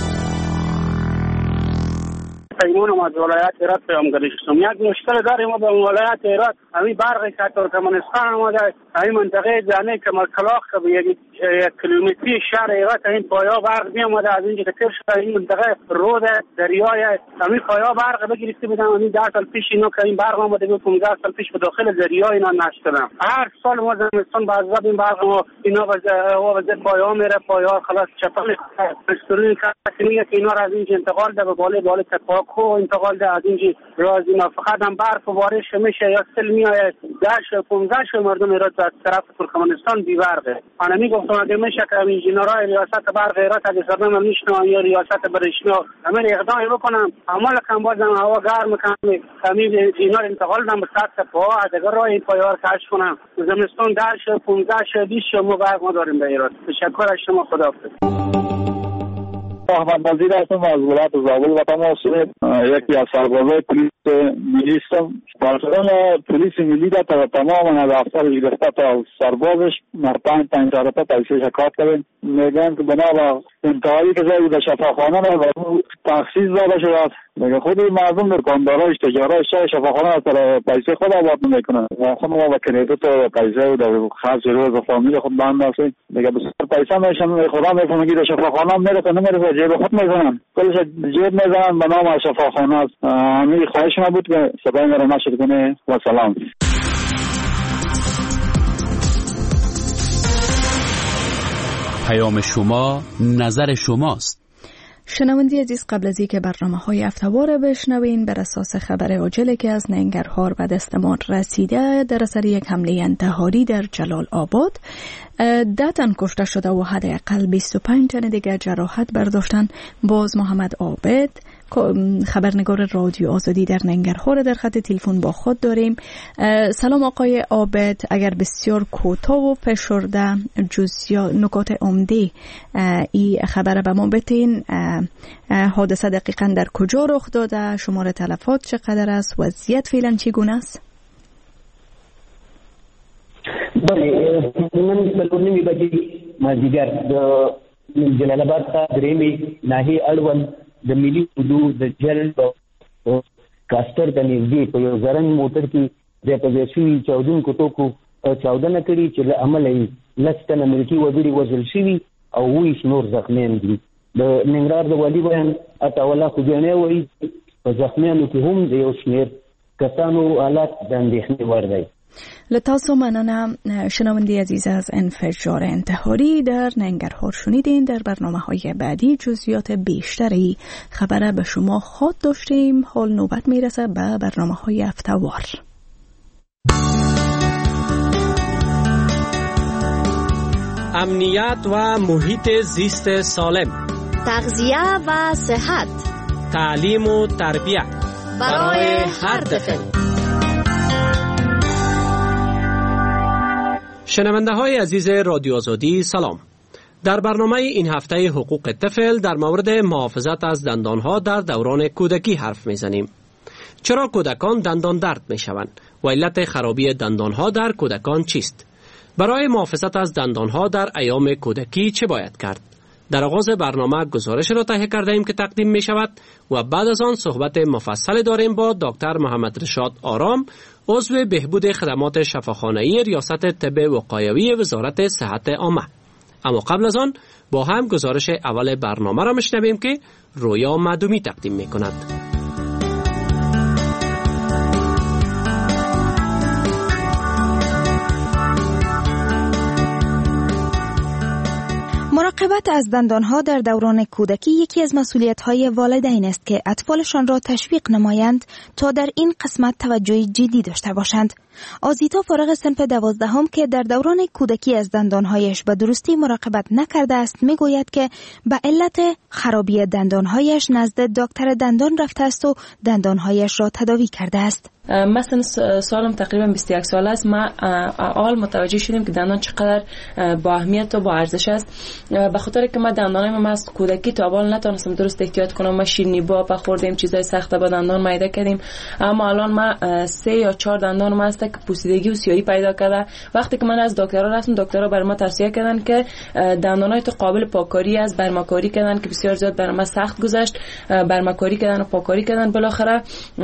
پیمون ما از ولایت هرات پیامگری شدم. یک مشکل داریم ما به ولایت هرات. همین برقی که ترکمنستان آمده همین منطقه جانی که کلاخ که به 1 کیلومتری شهر هرات این پایا برق می آمده از اینجا که تر شده این منطقه رود دریای همین پایا برق بگیرسته بودم. همین 10 سال پیش اینا که این برق آمده بود 15 سال پیش به داخل دریای اینا نشدم. هر سال ما زمستان بعد از این برق ما اینا وضعیت پایا میره پایا خلاص چپل استرین که اینا را از اینجا انتقال ده به بالا تپاک کو انتقال ده از اینجا رازی ما فقط هم برف و بارش میشه یا سل میاد 10-15 مردم ایراد از طرف ترکمنستان بی برقه. انا میگفتم اگه میشه که انجینرهای ریاست برق ایراد اگه سرنم میشنن یا ریاست برشنا همین اقدامی بکنم عمل کم بازم هوا گرم کنم همین اینا انتقال دم به سطح پا از اگر راه این پایار کش کنم زمستان 10-15-20 ما برق ما داریم به ایراد. تشکر از شما. خداحافظ. احمد نظیر هستم از ولایت زابل و تماس یکی از سربازای پلیس ملی هستم. پاسداران پلیس ملی در تمام از افسر گرفته تا سربازش مرتين 5 تا پیسه شکایت کردن. میگن که بنا به انتحاری که زایی در شفاخانه را تخصیص داده شده است. میگه خود مردم دکانداراش تجارش شفاخانه را پیسه خود آباد میکنن و خود ما با کریدیت و پیسه و در خاص روز و فامیل خود بند هستیم. میگه بسیار پیسه میشن خدا میفهمه که شفاخانه میره که نمیره جیب خود میزنن کلش جیب میزنن به نام شفاخانه است. همین خواهش ما بود که صدای ما را نشر کنه و سلام. پیام شما نظر شماست. شنوندی عزیز قبل از اینکه برنامه‌های هفته‌وار بشنوین بر اساس خبر عاجلی که از ننگرهار به دستمان رسیده در اثر یک حمله انتحاری در جلال آباد 10 تن کشته شده و حداقل 25 تن دیگر جراحت برداشتن. باز محمد عابد خبرنگار رادیو آزادی در ننگرهار در خط تلفن با خود داریم. سلام آقای عابد، اگر بسیار کوتاه و فشرده جزئیات نکات عمده این خبر به ما بتین. حادثه دقیقاً در کجا رخ داده؟ شمار تلفات چقدر است؟ وضعیت فعلا چگونه است؟ بله، من بلونی میبادی مازیگر د جلال آباد تا درېمې ناحیې اړوند د ملي اردو د جل کاستر د نږدې په یو زرنګ موټر کې د پوزیشني چاودونکو ټوکو چاودنه کړې چې له امله یې 10 تنه ملکي وګړي وژل شوي او 20 نور زخمیان دي. د ننګرهار د والي بیان عطاالله خوجاني وایي په زخمیانو کې هم د یو شمېر کسانو حالات د اندېښنې وړ دی. لتاسو منانم. شنونده عزیز از انفجار انتحاری در ننگرهار شنیدین. در برنامه‌های بعدی جزئیات بیشتری خبر به شما خواهد داشتیم. حال نوبت میرسه به برنامه‌های هفته‌وار. امنیت و محیط زیست سالم، تغذیه و صحت، تعلیم و تربیت برای هر طفل. شنونده های عزیز رادیو آزادی سلام. در برنامه این هفته حقوق طفل در مورد محافظت از دندانها در دوران کودکی حرف میزنیم. چرا کودکان دندان درد میشوند و علت خرابی دندانها در کودکان چیست؟ برای محافظت از دندانها در ایام کودکی چه باید کرد؟ در آغاز برنامه گزارش را تهیه کرده ایم که تقدیم می شود و بعد از آن صحبت مفصل داریم با دکتر محمد رشاد آرام، عضو بهبود خدمات شفاخانه‌ای ریاست طب وقایوی وزارت صحت عامه. اما قبل از آن با هم گزارش اول برنامه را میشنویم که رویا معدومی تقدیم می کند. مراقبت از دندانها در دوران کودکی یکی از مسئولیت‌های والدین است که اطفالشان را تشویق نمایند تا در این قسمت توجه جدی داشته باشند. آزیتا فارغ صنف 12 که در دوران کودکی از دندانهایش به درستی مراقبت نکرده است میگوید که به علت خرابی دندانهایش نزد دکتر دندان رفته است و دندانهایش را تداوی کرده است. مثلا سالم تقریبا 21 ساله است. ما اول متوجه شدیم که دندان چقدر با اهمیت و با ارزش است. به خاطر که ما دندانایم ما از کودکی تا اول نتونستم درست احتیاط کنم. ما شیرینی با خوردیم، چیزای سخت با دندان میده کردیم. اما الان ما 3 یا 4 دندان ما است که پوسیدگی و سیاهی پیدا کرده. وقتی که من از دکترها رفتم، دکترها برای ما توصیه کردن که دندانای تو قابل پاککاری است، برمکاری کردن که بسیار زیاد برای ما سخت گذشت. برمکاری کردن و پاککاری کردن. بالاخره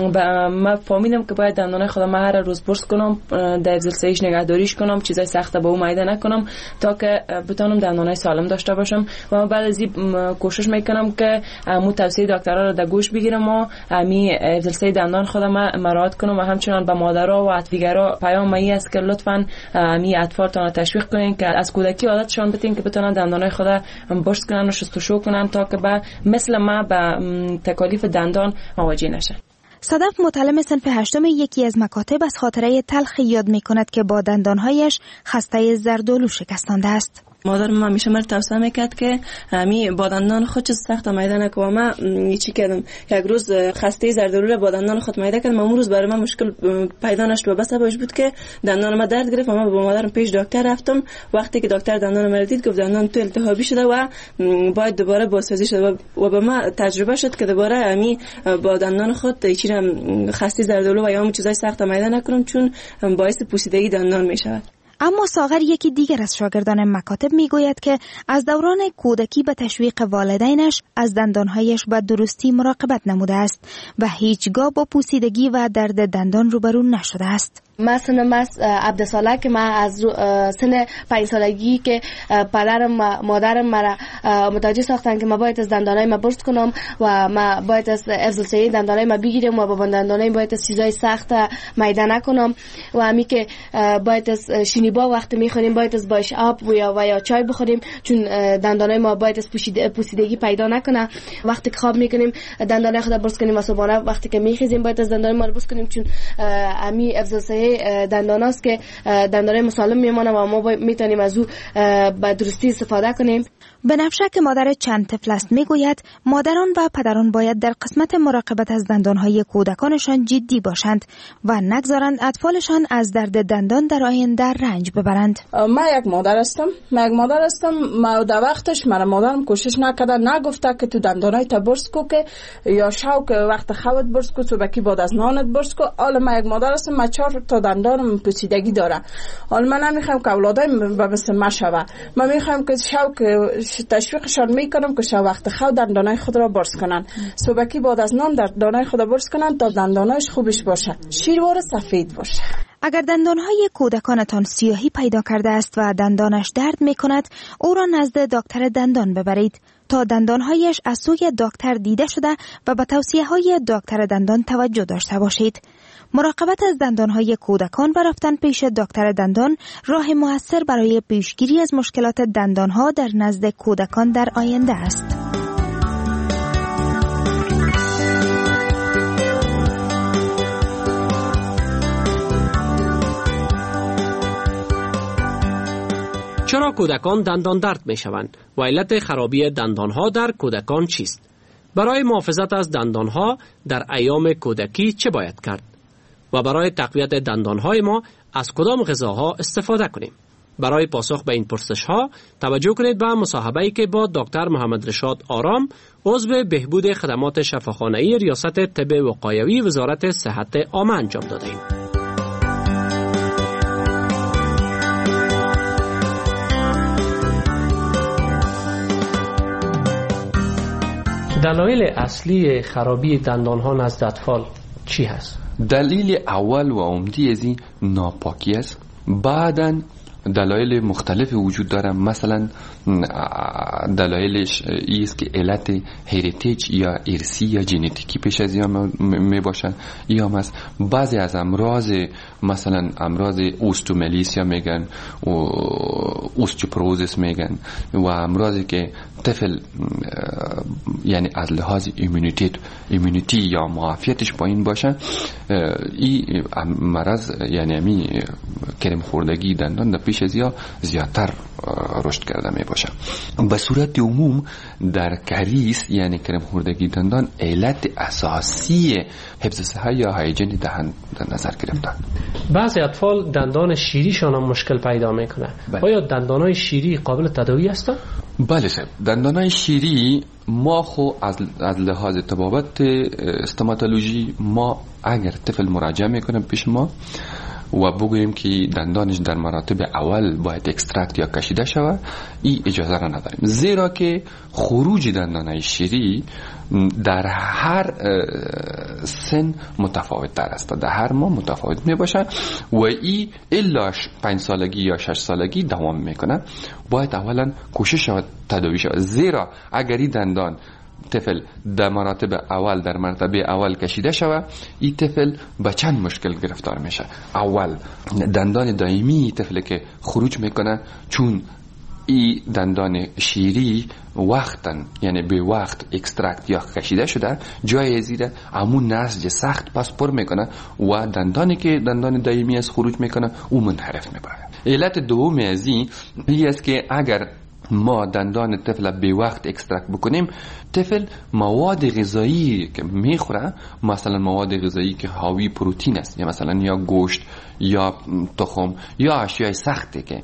ما فهمیدم که باید دندانای خودم هر روز برس کنم، در زلسه‌ایش نگهداریش کنم، چیزای سخت با او میده نکنم تا که بتونم دندانای سالم داشته باشم. و من بعد از این کوشش میکنم که مو توصیه دکترها رو در گوش بگیرم و می زلسه دندان خودم مراعات کنم و همچنان به مادرها و اطفال‌ها پیام می است که لطفاً می اطفالتون تشویق کنین که از کودکی عادتشان بدین که بتونن دندانای خود برس کنن و شستشو کنن تا که به مثل ما به تکالیف دندان مواجه نشن. صدف متعلم صنف 8 یکی از مکاتب از خاطره تلخی یاد می کند که با دندانهایش خسته زردآلو شکستانده است. مادرم همیشه مرا توصیه میکرد که می با دندان خود چیز سخت میده نکن و ما چی کردم یک روز خسته زردآلو با دندان خود میده کردم. اون روز برای من مشکل پیدا نشد و بس باش بود که دندان ما درد گرفت و من با مادرم پیش دکتر رفتم. وقتی که دکتر دندان مرا دید گفت دندان تو التهابی شده و باید دوباره بازسازی شده و به ما تجربه شد که دوباره می با دندان خود چیزا خسته زردآلو و یا چیزای سخت میده نکنم چون باعث پوسیدگی دندان میشود. اما ساغر یکی دیگر از شاگردان مکاتب میگوید که از دوران کودکی به تشویق والدینش از دندانهایش به درستی مراقبت نموده است و هیچگاه با پوسیدگی و درد دندان روبرو نشده است. مثلا عبدالساله که من از سن 5 سالگی که پدرم مادرم مرا متوجه ساختن که من باید از دندانای ما برس کنم و من باید از افزلسایی دندانای ما بگیرم و با دندانای باید از چیزای سخت میده نکنم و همی که باید از شینیبا وقتی میخوریم باید از باش آب و یا چای بخوریم چون دندانای ما باید از پوسیدگی پیدا نکنه. وقتی که خواب میکنیم دندانای خود برس کنیم و صبحانه وقتی که میخیزیم باید از دندانای ما برس کنیم چون همی افزلسایی دندان است که دندانای مسالم میمانه و ما میتونیم از او به درستی استفاده کنیم. بنفشه که مادر چند طفل است میگوید مادران و پدران باید در قسمت مراقبت از دندانهای کودکانشان جدی باشند و نگذارند اطفالشان از درد دندان در آینده رنج ببرند. من یک مادر هستم. ما در وقتش من مادرم کوشش نکرده، نگفته که تو دندانای تا برس کو که یا شو که وقت خود برس کو صبحی بعد از نانت برس کو. حالا من یک مادر هستم، من 4 تا دندانم پوسیدگی داره. حالا من نمیخوام که اولادایم به مثل ما شوه. من میخوام که تشویقشان میکنم که شب وقت خواب دندانای خود را برس کنن. صبحی بعد از نان دندانای خود را برس کنن تا دندانایش خوبش باشه، شیروار سفید باشه. اگر دندانهای کودکانتان سیاهی پیدا کرده است و دندانش درد می کند، او را نزد دکتر دندان ببرید تا دندانهایش از سوی دکتر دیده شده و به توصیه های دکتر دندان توجه داشته باشید. مراقبت از دندانهای کودکان و رفتن پیش دکتر دندان راه مؤثر برای پیشگیری از مشکلات دندانها در نزد کودکان در آینده است. چرا کودکان دندان درد می شوند و علت خرابی دندانها در کودکان چیست؟ برای محافظت از دندانها در ایام کودکی چه باید کرد؟ و برای تقویت دندانهای ما از کدام غذاها استفاده کنیم؟ برای پاسخ به این پرسش‌ها توجه کنید به مصاحبه‌ای که با دکتر محمد رشاد آرام، عضو بهبود خدمات شفاخانه‌ای ریاست طب وقایوی وزارت صحت عامه انجام داده‌ایم. دلایل اصلی خرابی دندانها نزد اطفال چی هست؟ دلیل اول و عمده از این ناپاکی است. بعداً دلایل مختلف وجود داره. مثلا دلایلش است که علت هریتیج یا ارثی یا ژنتیکی پیش از این می باشن، یا مثلا بعضی از امراض، مثلا امراض اوستومالیسیا میگن و اوستیوپروزیس میگن و امراضی که طفل یعنی از لحاظ ایمونیتی یا معافیتش پایین باشه، این مرض یعنی امی کرم خوردگی دندان در پیش از یا زیادتر رشد کرده می باشه. به صورت عموم در کریس یعنی کرم خوردگی دندان علت اساسی حفظ صحت یا هایجین دهان در نظر گرفتن. بعضی اطفال دندان شیریشان هم مشکل پیدا میکنه. آیا دندانهای شیری قابل تداوی هستند؟ بله صاحب، دندانهای شیری ما خو از لحاظ طبابت استوماتولوژی ما اگر طفل مراجعه میکنه پیش ما و بگوییم که دندانش در مراتب اول باید اکسترکت یا کشیده شود، این اجازه را نداریم، زیرا که خروج دندانهای شیری در هر سن متفاوت تر است، در هر ماه متفاوت می باشه و این الا 5 سالگی یا 6 سالگی دوام میکنه. باید اولا کوشش شود تداوی شود، زیرا اگر این دندان طفل در مراتب اول در مرتبه اول کشیده شود، این طفل به چند مشکل گرفتار میشه. اول دندان دائمی طفل که خروج میکنه، چون این دندان شیری وقتاً یعنی به وقت اکسترکت یا کشیده شده، جای زیر همون نسج سخت پس پر میکنه و دندانی که دندان دائمی از خروج میکنه او منحرف میبره. علت دوم از این است که اگر ما دندان طفل به وقت اکسترکت بکنیم، طفل مواد غذایی که میخوره، مثلا مواد غذایی که حاوی پروتئین است، یا مثلا یا گوشت یا تخم یا اشیاء سختی که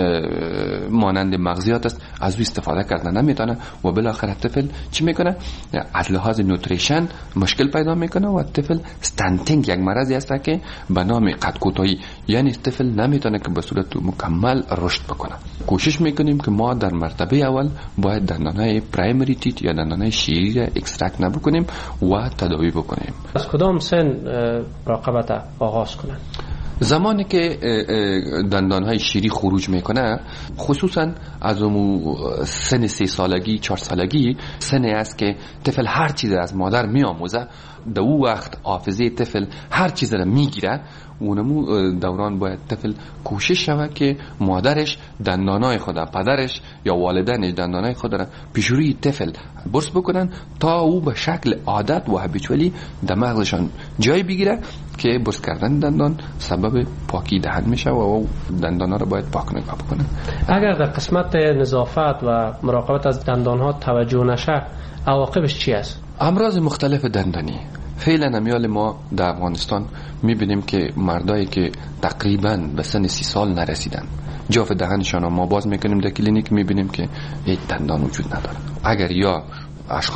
مانند مغزیات است، از او استفاده کردن نمیتونه و بالاخره طفل چی میکنه؟ از لحاظ نوتریشن مشکل پیدا میکنه و طفل استنتینگ، یک مرضی است که به نام قد کوتاهی، یعنی طفل نمیتونه که به صورت مکمل رشد بکنه. کوشش میکنیم که ما در مرتبه اول باید دندانهای پرایمری تیت یا دندانهای شیری را اکسترکت نبکنیم و تداوی بکنیم. از کدام سن مراقبت آغاز کنن؟ زمانی که دندانهای شیری خروج میکنه، خصوصا از اون سن 3 سالگی 4 سالگی سنی است که طفل هر چیز از مادر میآموزه، در اون وقت حافظه طفل هر چیز را میگیره. اونمو دوران باید طفل کوشش شود که مادرش دندانای خود، پدرش یا والدینش دندانای خود را پیش روی طفل برس بکنن تا او به شکل عادت و هابیچوالی در مغزشان جای بگیره که برس کردن دندان سبب پاکی دهن میشه و دندانا را باید پاک نگاه بکنن. اگر در قسمت نظافت و مراقبت از دندانها توجه نشه، عواقبش چی است؟ امراض مختلف دندانی. فعلا امیال ما در افغانستان میبینیم که مردایی که تقریبا به سن 30 سال نرسیدن، جاف دهنشان ما باز میکنیم در کلینیک، میبینیم که هیچ دندان وجود نداره. اگر یا اشخاص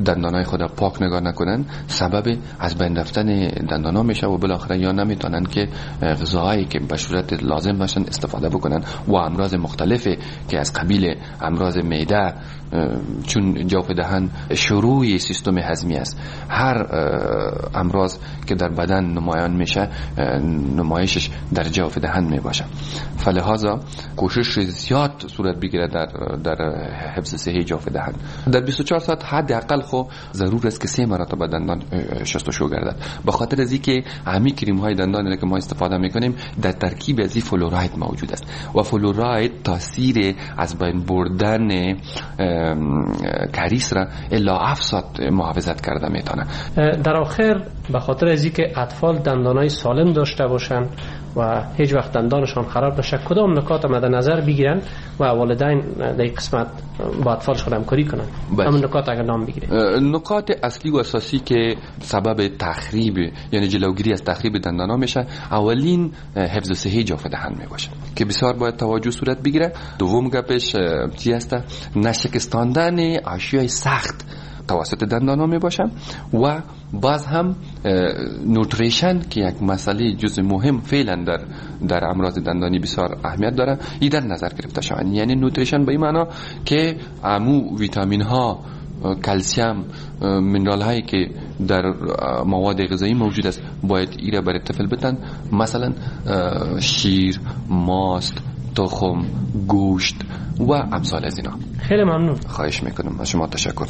دندانای خود پاک نگاه نکنن سبب از بین رفتن دندانا میشه و بالاخره یا نمیتونن که غذاهایی که به صورت لازم باشن استفاده بکنن و امراض مختلفی که از قبیل امراض معده، چون جوف دهن شروع سیستم هضمی است، هر امراض که در بدن نمایان میشه نمایشش در جوف دهن میباشه. فلهذا کوشش زیاد صورت بگیره در حفظ صحی جوف دهن. در 24 ساعت حداقل خو ضرور است که 3 مرتبه دندان شستشو گردد، به خاطر از اینکه همین کریم های دندانی که ما استفاده میکنیم در ترکیب از فلوراید موجود است و فلوراید تاثیر از بین بردن کریس را الا 7 ساعت محافظت کرده میتونه. در آخر به خاطر از اینکه اطفال دندانای سالم داشته باشن و هیچ وقت دندانشان خراب نشه، کدام نکات مد نظر بگیرن و والدین در این قسمت با اطفالشون همکاری کنن؟ همون نکات اگر نام بگیرید. نکات اصلی و اساسی که سبب تخریب یعنی جلوگیری از تخریب دندانا میشه، اولین حفظ صحی جوف دهن میباشه که بسیار باید توجه صورت بگیره. دوم گپش چی است؟ نشکستاندن اشیاء سخت توسط دندانا می باشه و باز هم نوتریشن که یک مسئله جزء مهم فعلا در امراض دندانی بسیار اهمیت داره، این در نظر گرفته شود. یعنی نوتریشن به این معنا که امو ویتامین ها، کلسیم، منرال هایی که در مواد غذایی موجود است باید ایره برای طفل بدن، مثلا شیر، ماست، تخم، گوشت و امثال از اینا. خیلی ممنون. خواهش میکنم. از شما تشکر.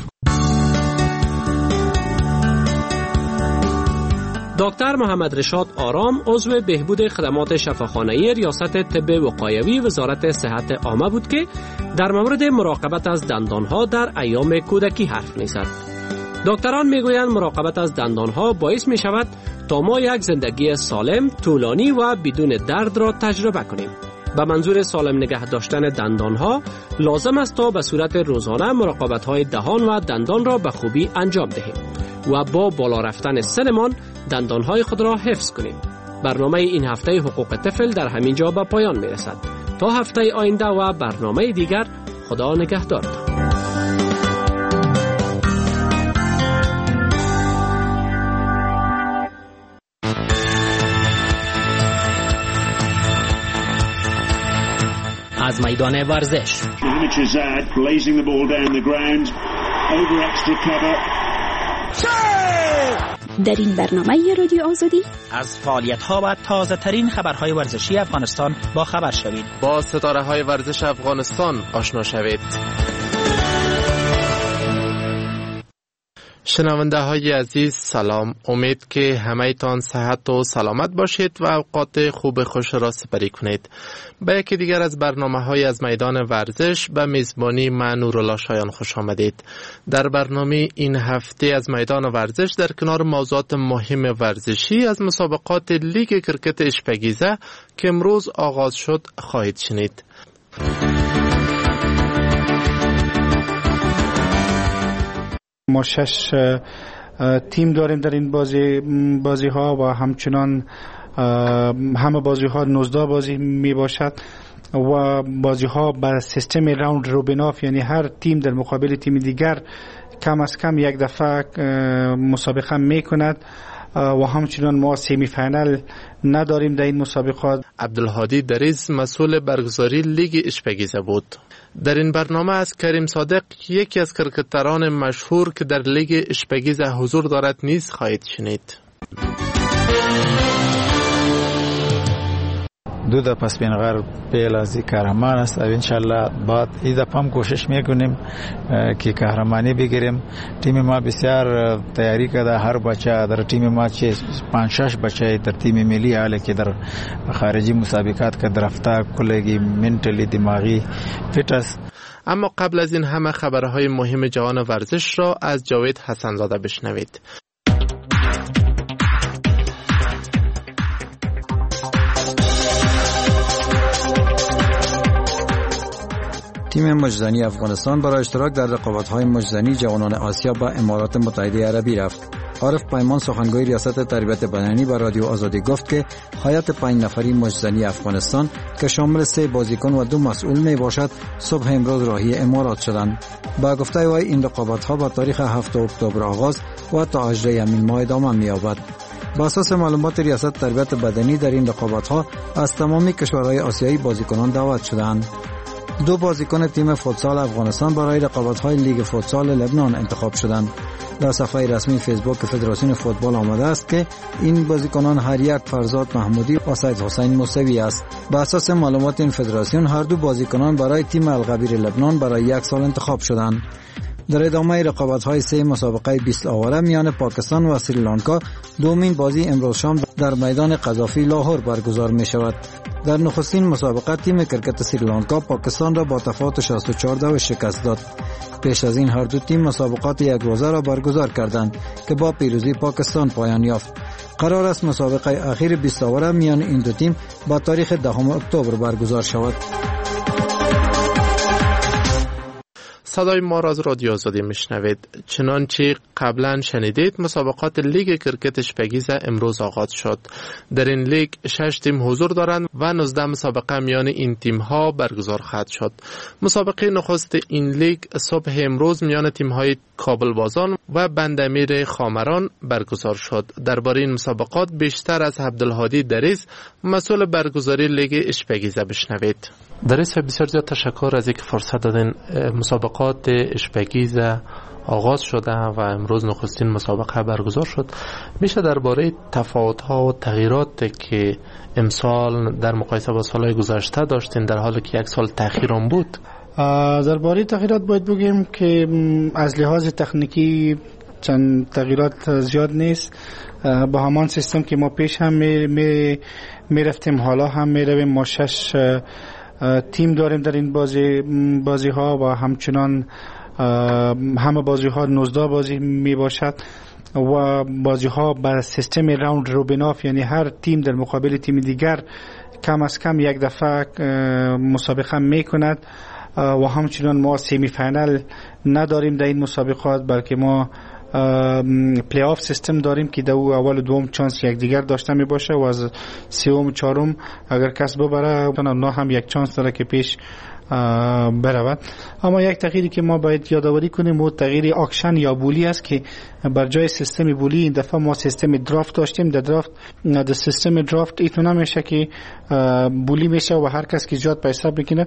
دکتر محمد رشاد آرام عضو بهبود خدمات شفاخانه‌ای ریاست طب وقایوی وزارت صحت عامه بود که در مورد مراقبت از دندانها در ایام کودکی حرف می‌زد. دکتران میگویند مراقبت از دندانها باعث می شود تا ما یک زندگی سالم، طولانی و بدون درد را تجربه کنیم. به منظور سالم نگه داشتن دندانها لازم است تا به صورت روزانه مراقبت‌های دهان و دندان را به خوبی انجام دهیم و با بالا رفتن سنمان دندانهای خود را حفظ کنیم. برنامه این هفته حقوق طفل در همین جا به پایان می رسد. تا هفته آینده و برنامه دیگر، خدا نگهدارتان. از میدان ورزش در این برنامه رادیو آزادی از فعالیت‌ها و تازه‌ترین خبرهای ورزشی افغانستان با خبر شوید. با ستاره‌های ورزش افغانستان آشنا شوید. شنونده های عزیز سلام، امید که همه تان صحت و سلامت باشید و اوقات خوب خوش را سپری کنید. به یکی دیگر از برنامه های از میدان ورزش به میزبانی من نورالله شایان خوش آمدید. در برنامه این هفته از میدان ورزش در کنار موضوعات مهم ورزشی از مسابقات لیگ کرکت اشپگیزه که امروز آغاز شد خواهید شنید. ما 6 تیم داریم در این بازی ها و همچنان همه بازی ها 19 بازی می باشد و بازی ها به سیستم راوند روبیناف، یعنی هر تیم در مقابل تیم دیگر کم از کم یک دفعه مسابقه می کند و همچنان ما سیمی فینال نداریم در این مسابقات. عبدالهادی دریز مسئول برگزاری لیگ اشپگیزه بود. در این برنامه از کریم صادق، یکی از کرکتران مشهور که در لیگ اشپگیزه حضور دارد نیز خواهید شنید. دو پس بینغر پیل از قهرمان است و انشالله بعد این دفعه هم کوشش میکنیم که قهرمانی بگیریم. تیم ما بسیار تیاری کرده، هر بچه در تیم ما 5-6 بچه در تیم ملی حاله که در خارجی مسابقات که رفته کلگی منتلی دماغی فیت است. اما قبل از این همه خبرهای مهم جهان ورزش را از جاوید حسن زاده بشنوید. تیم مجزنی افغانستان برای اشتراک در رقابت‌های مجزنی جوانان آسیا با امارات متحده عربی رفت. عارف پیمان سخنگوی ریاست تربیت بدنی به رادیو آزادی گفت که هیئت 5 نفری مجزنی افغانستان که شامل 3 بازیکن و 2 مسئول می باشد صبح امروز راهی امارات شدند. با گفته وی این رقابت‌ها با تاریخ 7 اکتبر آغاز و تا 18 همین ماه ادامه می‌یابد. با اساس معلومات ریاست تربیت بدنی در این رقابت‌ها از تمام کشورهای آسیایی بازیکنان دعوت شدند. 2 بازیکن تیم فوتسال افغانستان برای رقابت‌های لیگ فوتسال لبنان انتخاب شدند. در صفحه رسمی فیسبوک فدراسیون فوتبال آمده است که این بازیکنان هر یک فرزاد محمودی و سید حسین موسوی است. با اساس معلومات این فدراسیون هر 2 بازیکنان برای تیم الغبیر لبنان برای 1 سال انتخاب شدند. در ادامه رقابت‌های 3 مسابقه 20 آوره میان پاکستان و سریلانکا دومین بازی امروز شام در میدان قذافی لاهور برگزار می شود. در نخستین مسابقه تیم کرکت سریلانکا پاکستان را با تفاوت 64 شکست داد. پیش از این هر 2 تیم مسابقات یک روزه را برگزار کردند که با پیروزی پاکستان پایان یافت. قرار است مسابقه اخیر 20 آوره میان این 2 تیم با تاریخ 10 اکتبر برگزار شود. صدای ما را از رادیو آزادی میشنوید. چنانچه قبلا شنیدید مسابقات لیگ کرکت اشپگیزه امروز آغاز شد. در این لیگ 6 تیم حضور دارند و 19 مسابقه میان این تیم ها برگزار خواهد شد. مسابقه نخست این لیگ صبح امروز میان تیم های کابل بازان و بندامیر خامران برگزار شد. درباره این مسابقات بیشتر از عبدالهادی دریز مسئول برگزاری لیگ اشپگیزه بشنوید. دریز بسیار زیاد تشکر از اینکه فرصت دادین. مسابقات اشپگیزه آغاز شده و امروز نخستین مسابقه برگزار شد. میشه درباره تفاوت‌ها و تغییرات که امسال در مقایسه با سالهای گذشته داشتین در حالی که 1 سال تأخیر آن بود؟ درباره تغییرات باید بگیم که از لحاظ تکنیکی چند تغییرات زیاد نیست. با همان سیستم که ما پیش هم می رفتیم حالا هم می رویم. ما 6 تیم داریم در این بازی ها و همچنان همه بازی ها 19 بازی می باشد و بازی ها بر سیستم راوند روبین آف، یعنی هر تیم در مقابل تیم دیگر کم از کم 1 دفعه مسابقه می کند و همچنان ما سیمی فاینال نداریم در این مسابقات، بلکه ما پلی آف سیستم داریم که در اول و دوم چانس یک دیگر داشته می باشه و از سوم و چهارم اگر کس ببره اونا هم یک چانس داره که پیش برود. اما یک تغییری که ما باید یادآوری کنیم و تغییر اکشن یا بولی است که بر جای سیستم بولی این دفعه ما سیستم درافت داشتیم. در سیستم درافت ایتونه میشه که بولی میشه و هر کس که زیاد پیسه بکنه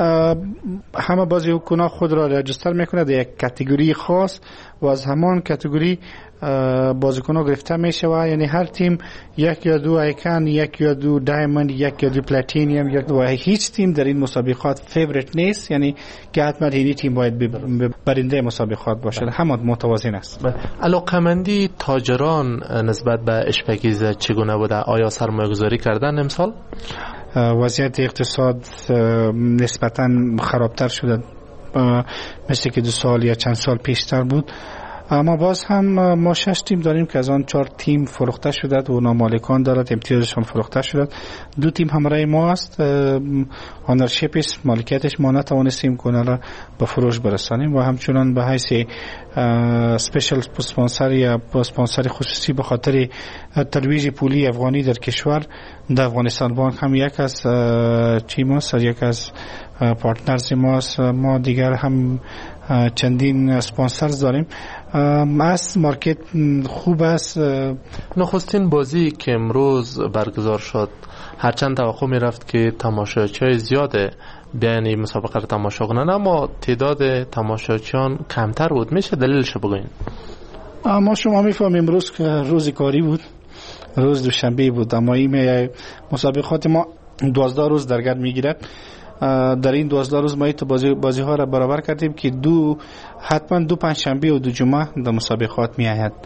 همه بازیکن‌ها خود را رجیستر میکنه در یک کاتگوری خاص و از همان کاتگوری بازیکن‌ها گرفته میشه و یعنی هر تیم 1 یا 2 ایکن، 1 یا 2 دایموند، 1 یا 2 پلاتینیوم و هیچ تیم در این مسابقات فیوریت نیست، یعنی که حتما این تیم باید برنده مسابقات باشه. همه متوازن است. علاقه‌مندی تاجران نسبت به اشپگیزه چگونه بوده؟ آیا سرمایه‌گذاری کردن امسال؟ وضعیت اقتصاد نسبتاً خرابتر شده مثل که 2 سال یا چند سال پیشتر بود، اما باز هم ما 6 تیم داریم که از آن 4 تیم فروخته شده و اونا مالکان دارد، امتیازشون فروخته شده. 2 تیم همراه ما است، آنرشیپش مالکیتش ما نتوانستیم که اونا را به فروش برسانیم و همچنان به حیث سپیشل اسپانسر یا اسپانسر خصوصی به خاطر ترویج پولی افغانی در کشور در افغانستان بانک هم یک از تیم است، یک از پارتنرز ماست. ما دیگر هم چندین اسپانسرز داریم. از مارکت خوب است. نخستین بازی که امروز برگزار شد هرچند توقع می رفت که تماشاچی‌های زیاده بیان این مسابقه را تماشا کنند، اما تعداد تماشاچیان کمتر بود. میشه دلیلش بگوین؟ ما شما میفهمیم امروز که روز کاری بود، روز دوشنبه بود، اما این مسابقات ما 12 روز درگیر میگیرد. در این 12 روز ما بازی ها را برابر کردیم که حتما 2 پنجشنبه و 2 جمعه در مسابقات می آید.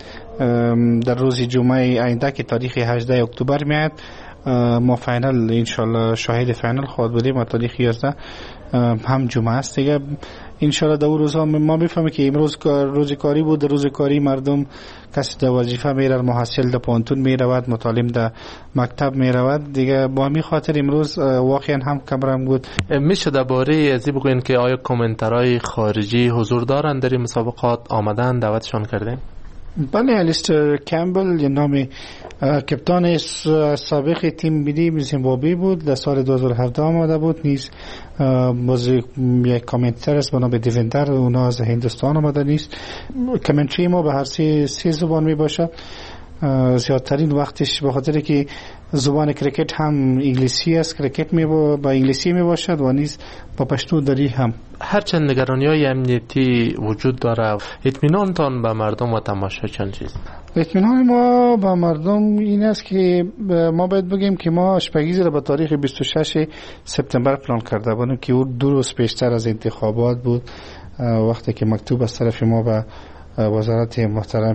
در روز جمعه آینده که تاریخ 18 اکتبر می آید ما فاینال انشالله شاهد فاینال خواهد بودیم و تاریخ 11 هم جمعه است دیگه. انشالله در روزها ما میفهمیم که امروز روز کاری بود. در روز کاری مردم کسی در وظیفه میره، محصل در پانتون میرود، متعلم در مکتب میرود دیگه. با همین خاطر امروز واقعا هم کمرنگ بود. میشه درباره ازی بگوین که آیا کامنترهای خارجی حضور دارن در این مسابقات؟ آمدن دعوتشان کردین؟ بله، الیستر کمبل نام کپتان سابق تیم ملی زیمبابوه بود، در سال 2017 آمده بود. نیز بازی یک کامنتر است به نام دیوندر، اونا از هندوستان آمده نیست. کامنتری ما به هر سه زبان می باشد. زیادترین وقتش به خاطر که زبان کرکت هم انگلیسی است، کرکت با انگلیسی می باشد و نیز با پشتو دری هم. هرچند نگرانی‌های امنیتی وجود داره، اطمینانتان به مردم و تماشاچیان چیست؟ اطمینان ما به مردم این است که ما باید بگیم که ما اشپگیزی را به تاریخ 26 سپتامبر پلان کرده بودیم که او 2 روز پیشتر از انتخابات بود، وقتی که مکتوب از طرف ما به وزارت محترم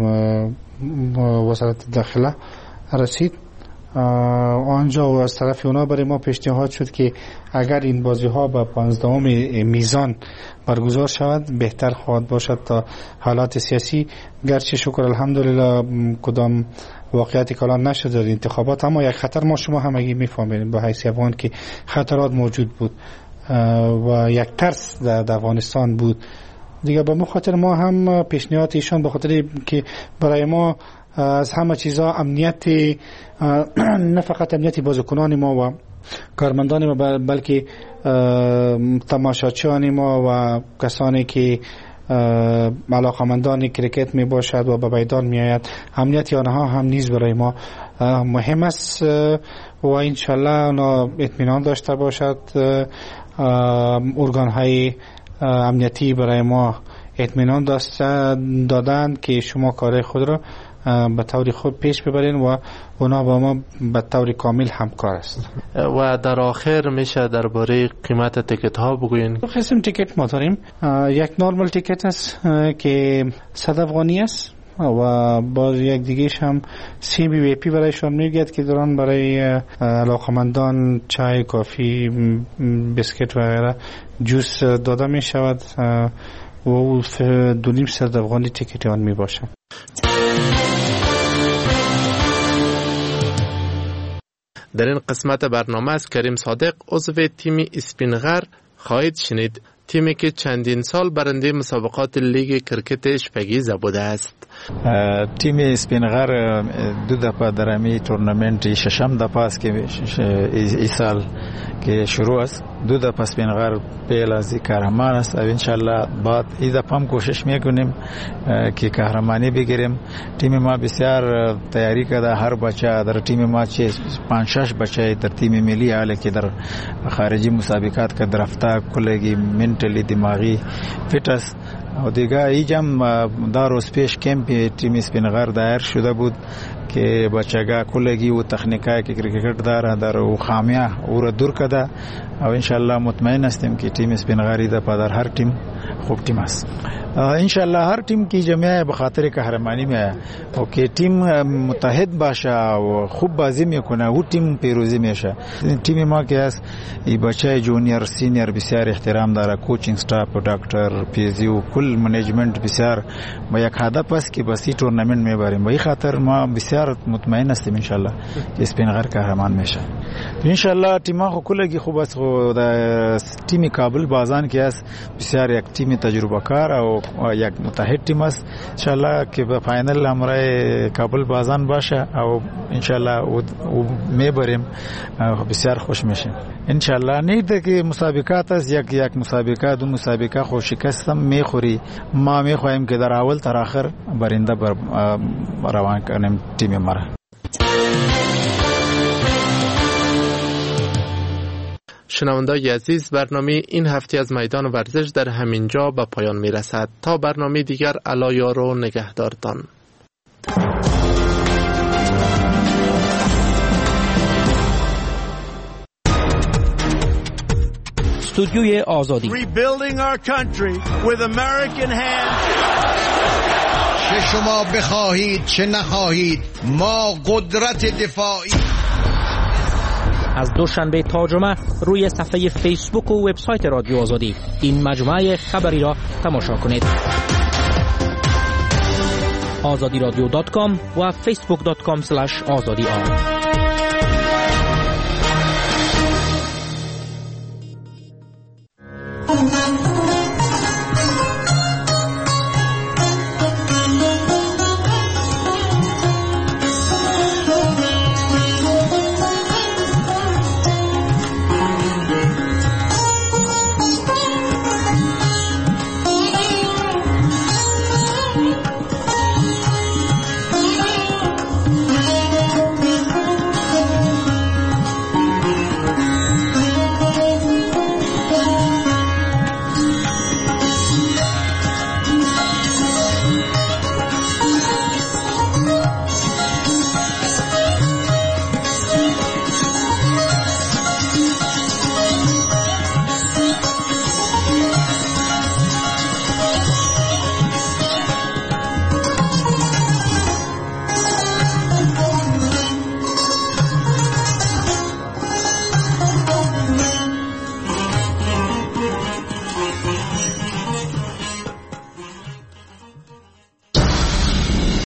وزارت داخله رسید. آنجا و از طرف اونا برای ما پیشنهاد شد که اگر این بازی ها به 15 میزان برگزار شود بهتر خواهد باشد تا حالات سیاسی. گرچه شکر الحمدلله کدام واقعیتی کلان نشد در انتخابات، اما یک خطر ما شما همگی میفهمید به حیث افغان که خطرات موجود بود و یک ترس در افغانستان بود دیگه. به خاطر ما هم پیشنهاد ایشان به خاطر که برای ما از همه چیزا امنیت، نه فقط امنیت بازیکنان ما و کارمندان ما بلکه تماشاچیان ما و کسانی که علاقمندان کرکت می باشد و به میدان می آید، امنیت آنها هم نیز برای ما مهم است و انشالله اونا اطمینان داشته باشد. ارگان های امنیتی برای ما اطمینان دادند که شما کار خود را به طور خود پیش ببرین و اونا با ما به طور کامل همکار است. و در آخر میشه درباره قیمت تیکت ها بگوین؟ قسم تیکت ما داریم. یک نورمال تیکت است که 100 افغانی است و باز یک دیگهش هم سی بی وی پی برایشان میگید که دارن برای علاقمندان چای، کافی، بسکت و غیره جوس داده می شود و او 2.5 افغانی تیکت آن می باشه. در این قسمت برنامه از کریم صادق، عضو تیم اسپینغر، خواهید شنید. تیمی که چندین سال برنده مسابقات لیگ کرکت اشپگیزه بوده است. تیم اسپینغر 2 دفعه در امی تورنمنت ششم دفعه است که این سال که شروع است. 2 دفعه اسپینغر پیل از قهرمان است و انشالله بعد این دفعه هم کوشش میکنیم که قهرمانی بگیریم. تیم ما بسیار تیاری کرده. هر بچه در تیم ما 5-6 بچه در تیم ملی حالی که در خارجی مسابقات که درفته کلگی منتلی دماغی فیت است و دیگه ایجام در روز پیش کمپ تیم اسپینغر دایر شده بود که بچگاه کلگی و تکنیکایی که کرکت داره در او خامیه او را دور کرده و انشالله مطمئن هستیم که تیم اسپینغری در هر تیم خوب تیم است. انشالله هر تیم کی جمعه به خاطر قهرمانی میه و که تیم متحد باشه و خوب بازی میکنه او تیم پیروزی میشه. تیم ما که است ای بچه جونیور سینیور بسیار احترام داره، کوچینگ استاف و دکتر پیزی و کل منیجمنت بسیار با یک هدف است که بسی تورنمنت میبریم. به این خاطر ما بسیار مطمئن هستیم انشالله که اسپینغر قهرمان میشه. انشالله تیم ما کلگی خوب است. تیم کابل بازان که است بسیار یک تیم تجربه کار و یک متحد تیم است. انشالله که به فاینل همراه کابل بازان باشه و انشالله او میبریم بسیار خوش میشیم انشالله. نیده که مسابقات است یک مسابقه دو مسابقه خوش شکست هم میخوری. ما میخواهیم که در اول تا آخر برنده روان کنیم تیم ما را. شنوندگان عزیز، برنامه این هفته از میدان ورزش در همین جا به پایان می رسد. تا برنامه دیگر الا یار و نگهدارتان. استودیوی آزادی. Rebuilding our country with American hands. چه شما بخواهید چه نخواهید ما قدرت دفاعی. از دوشنبه تا جمعه روی صفحه فیسبوک و وبسایت رادیو آزادی این مجموعه خبری را تماشا کنید. azadiradio.com و facebook.com/azadi.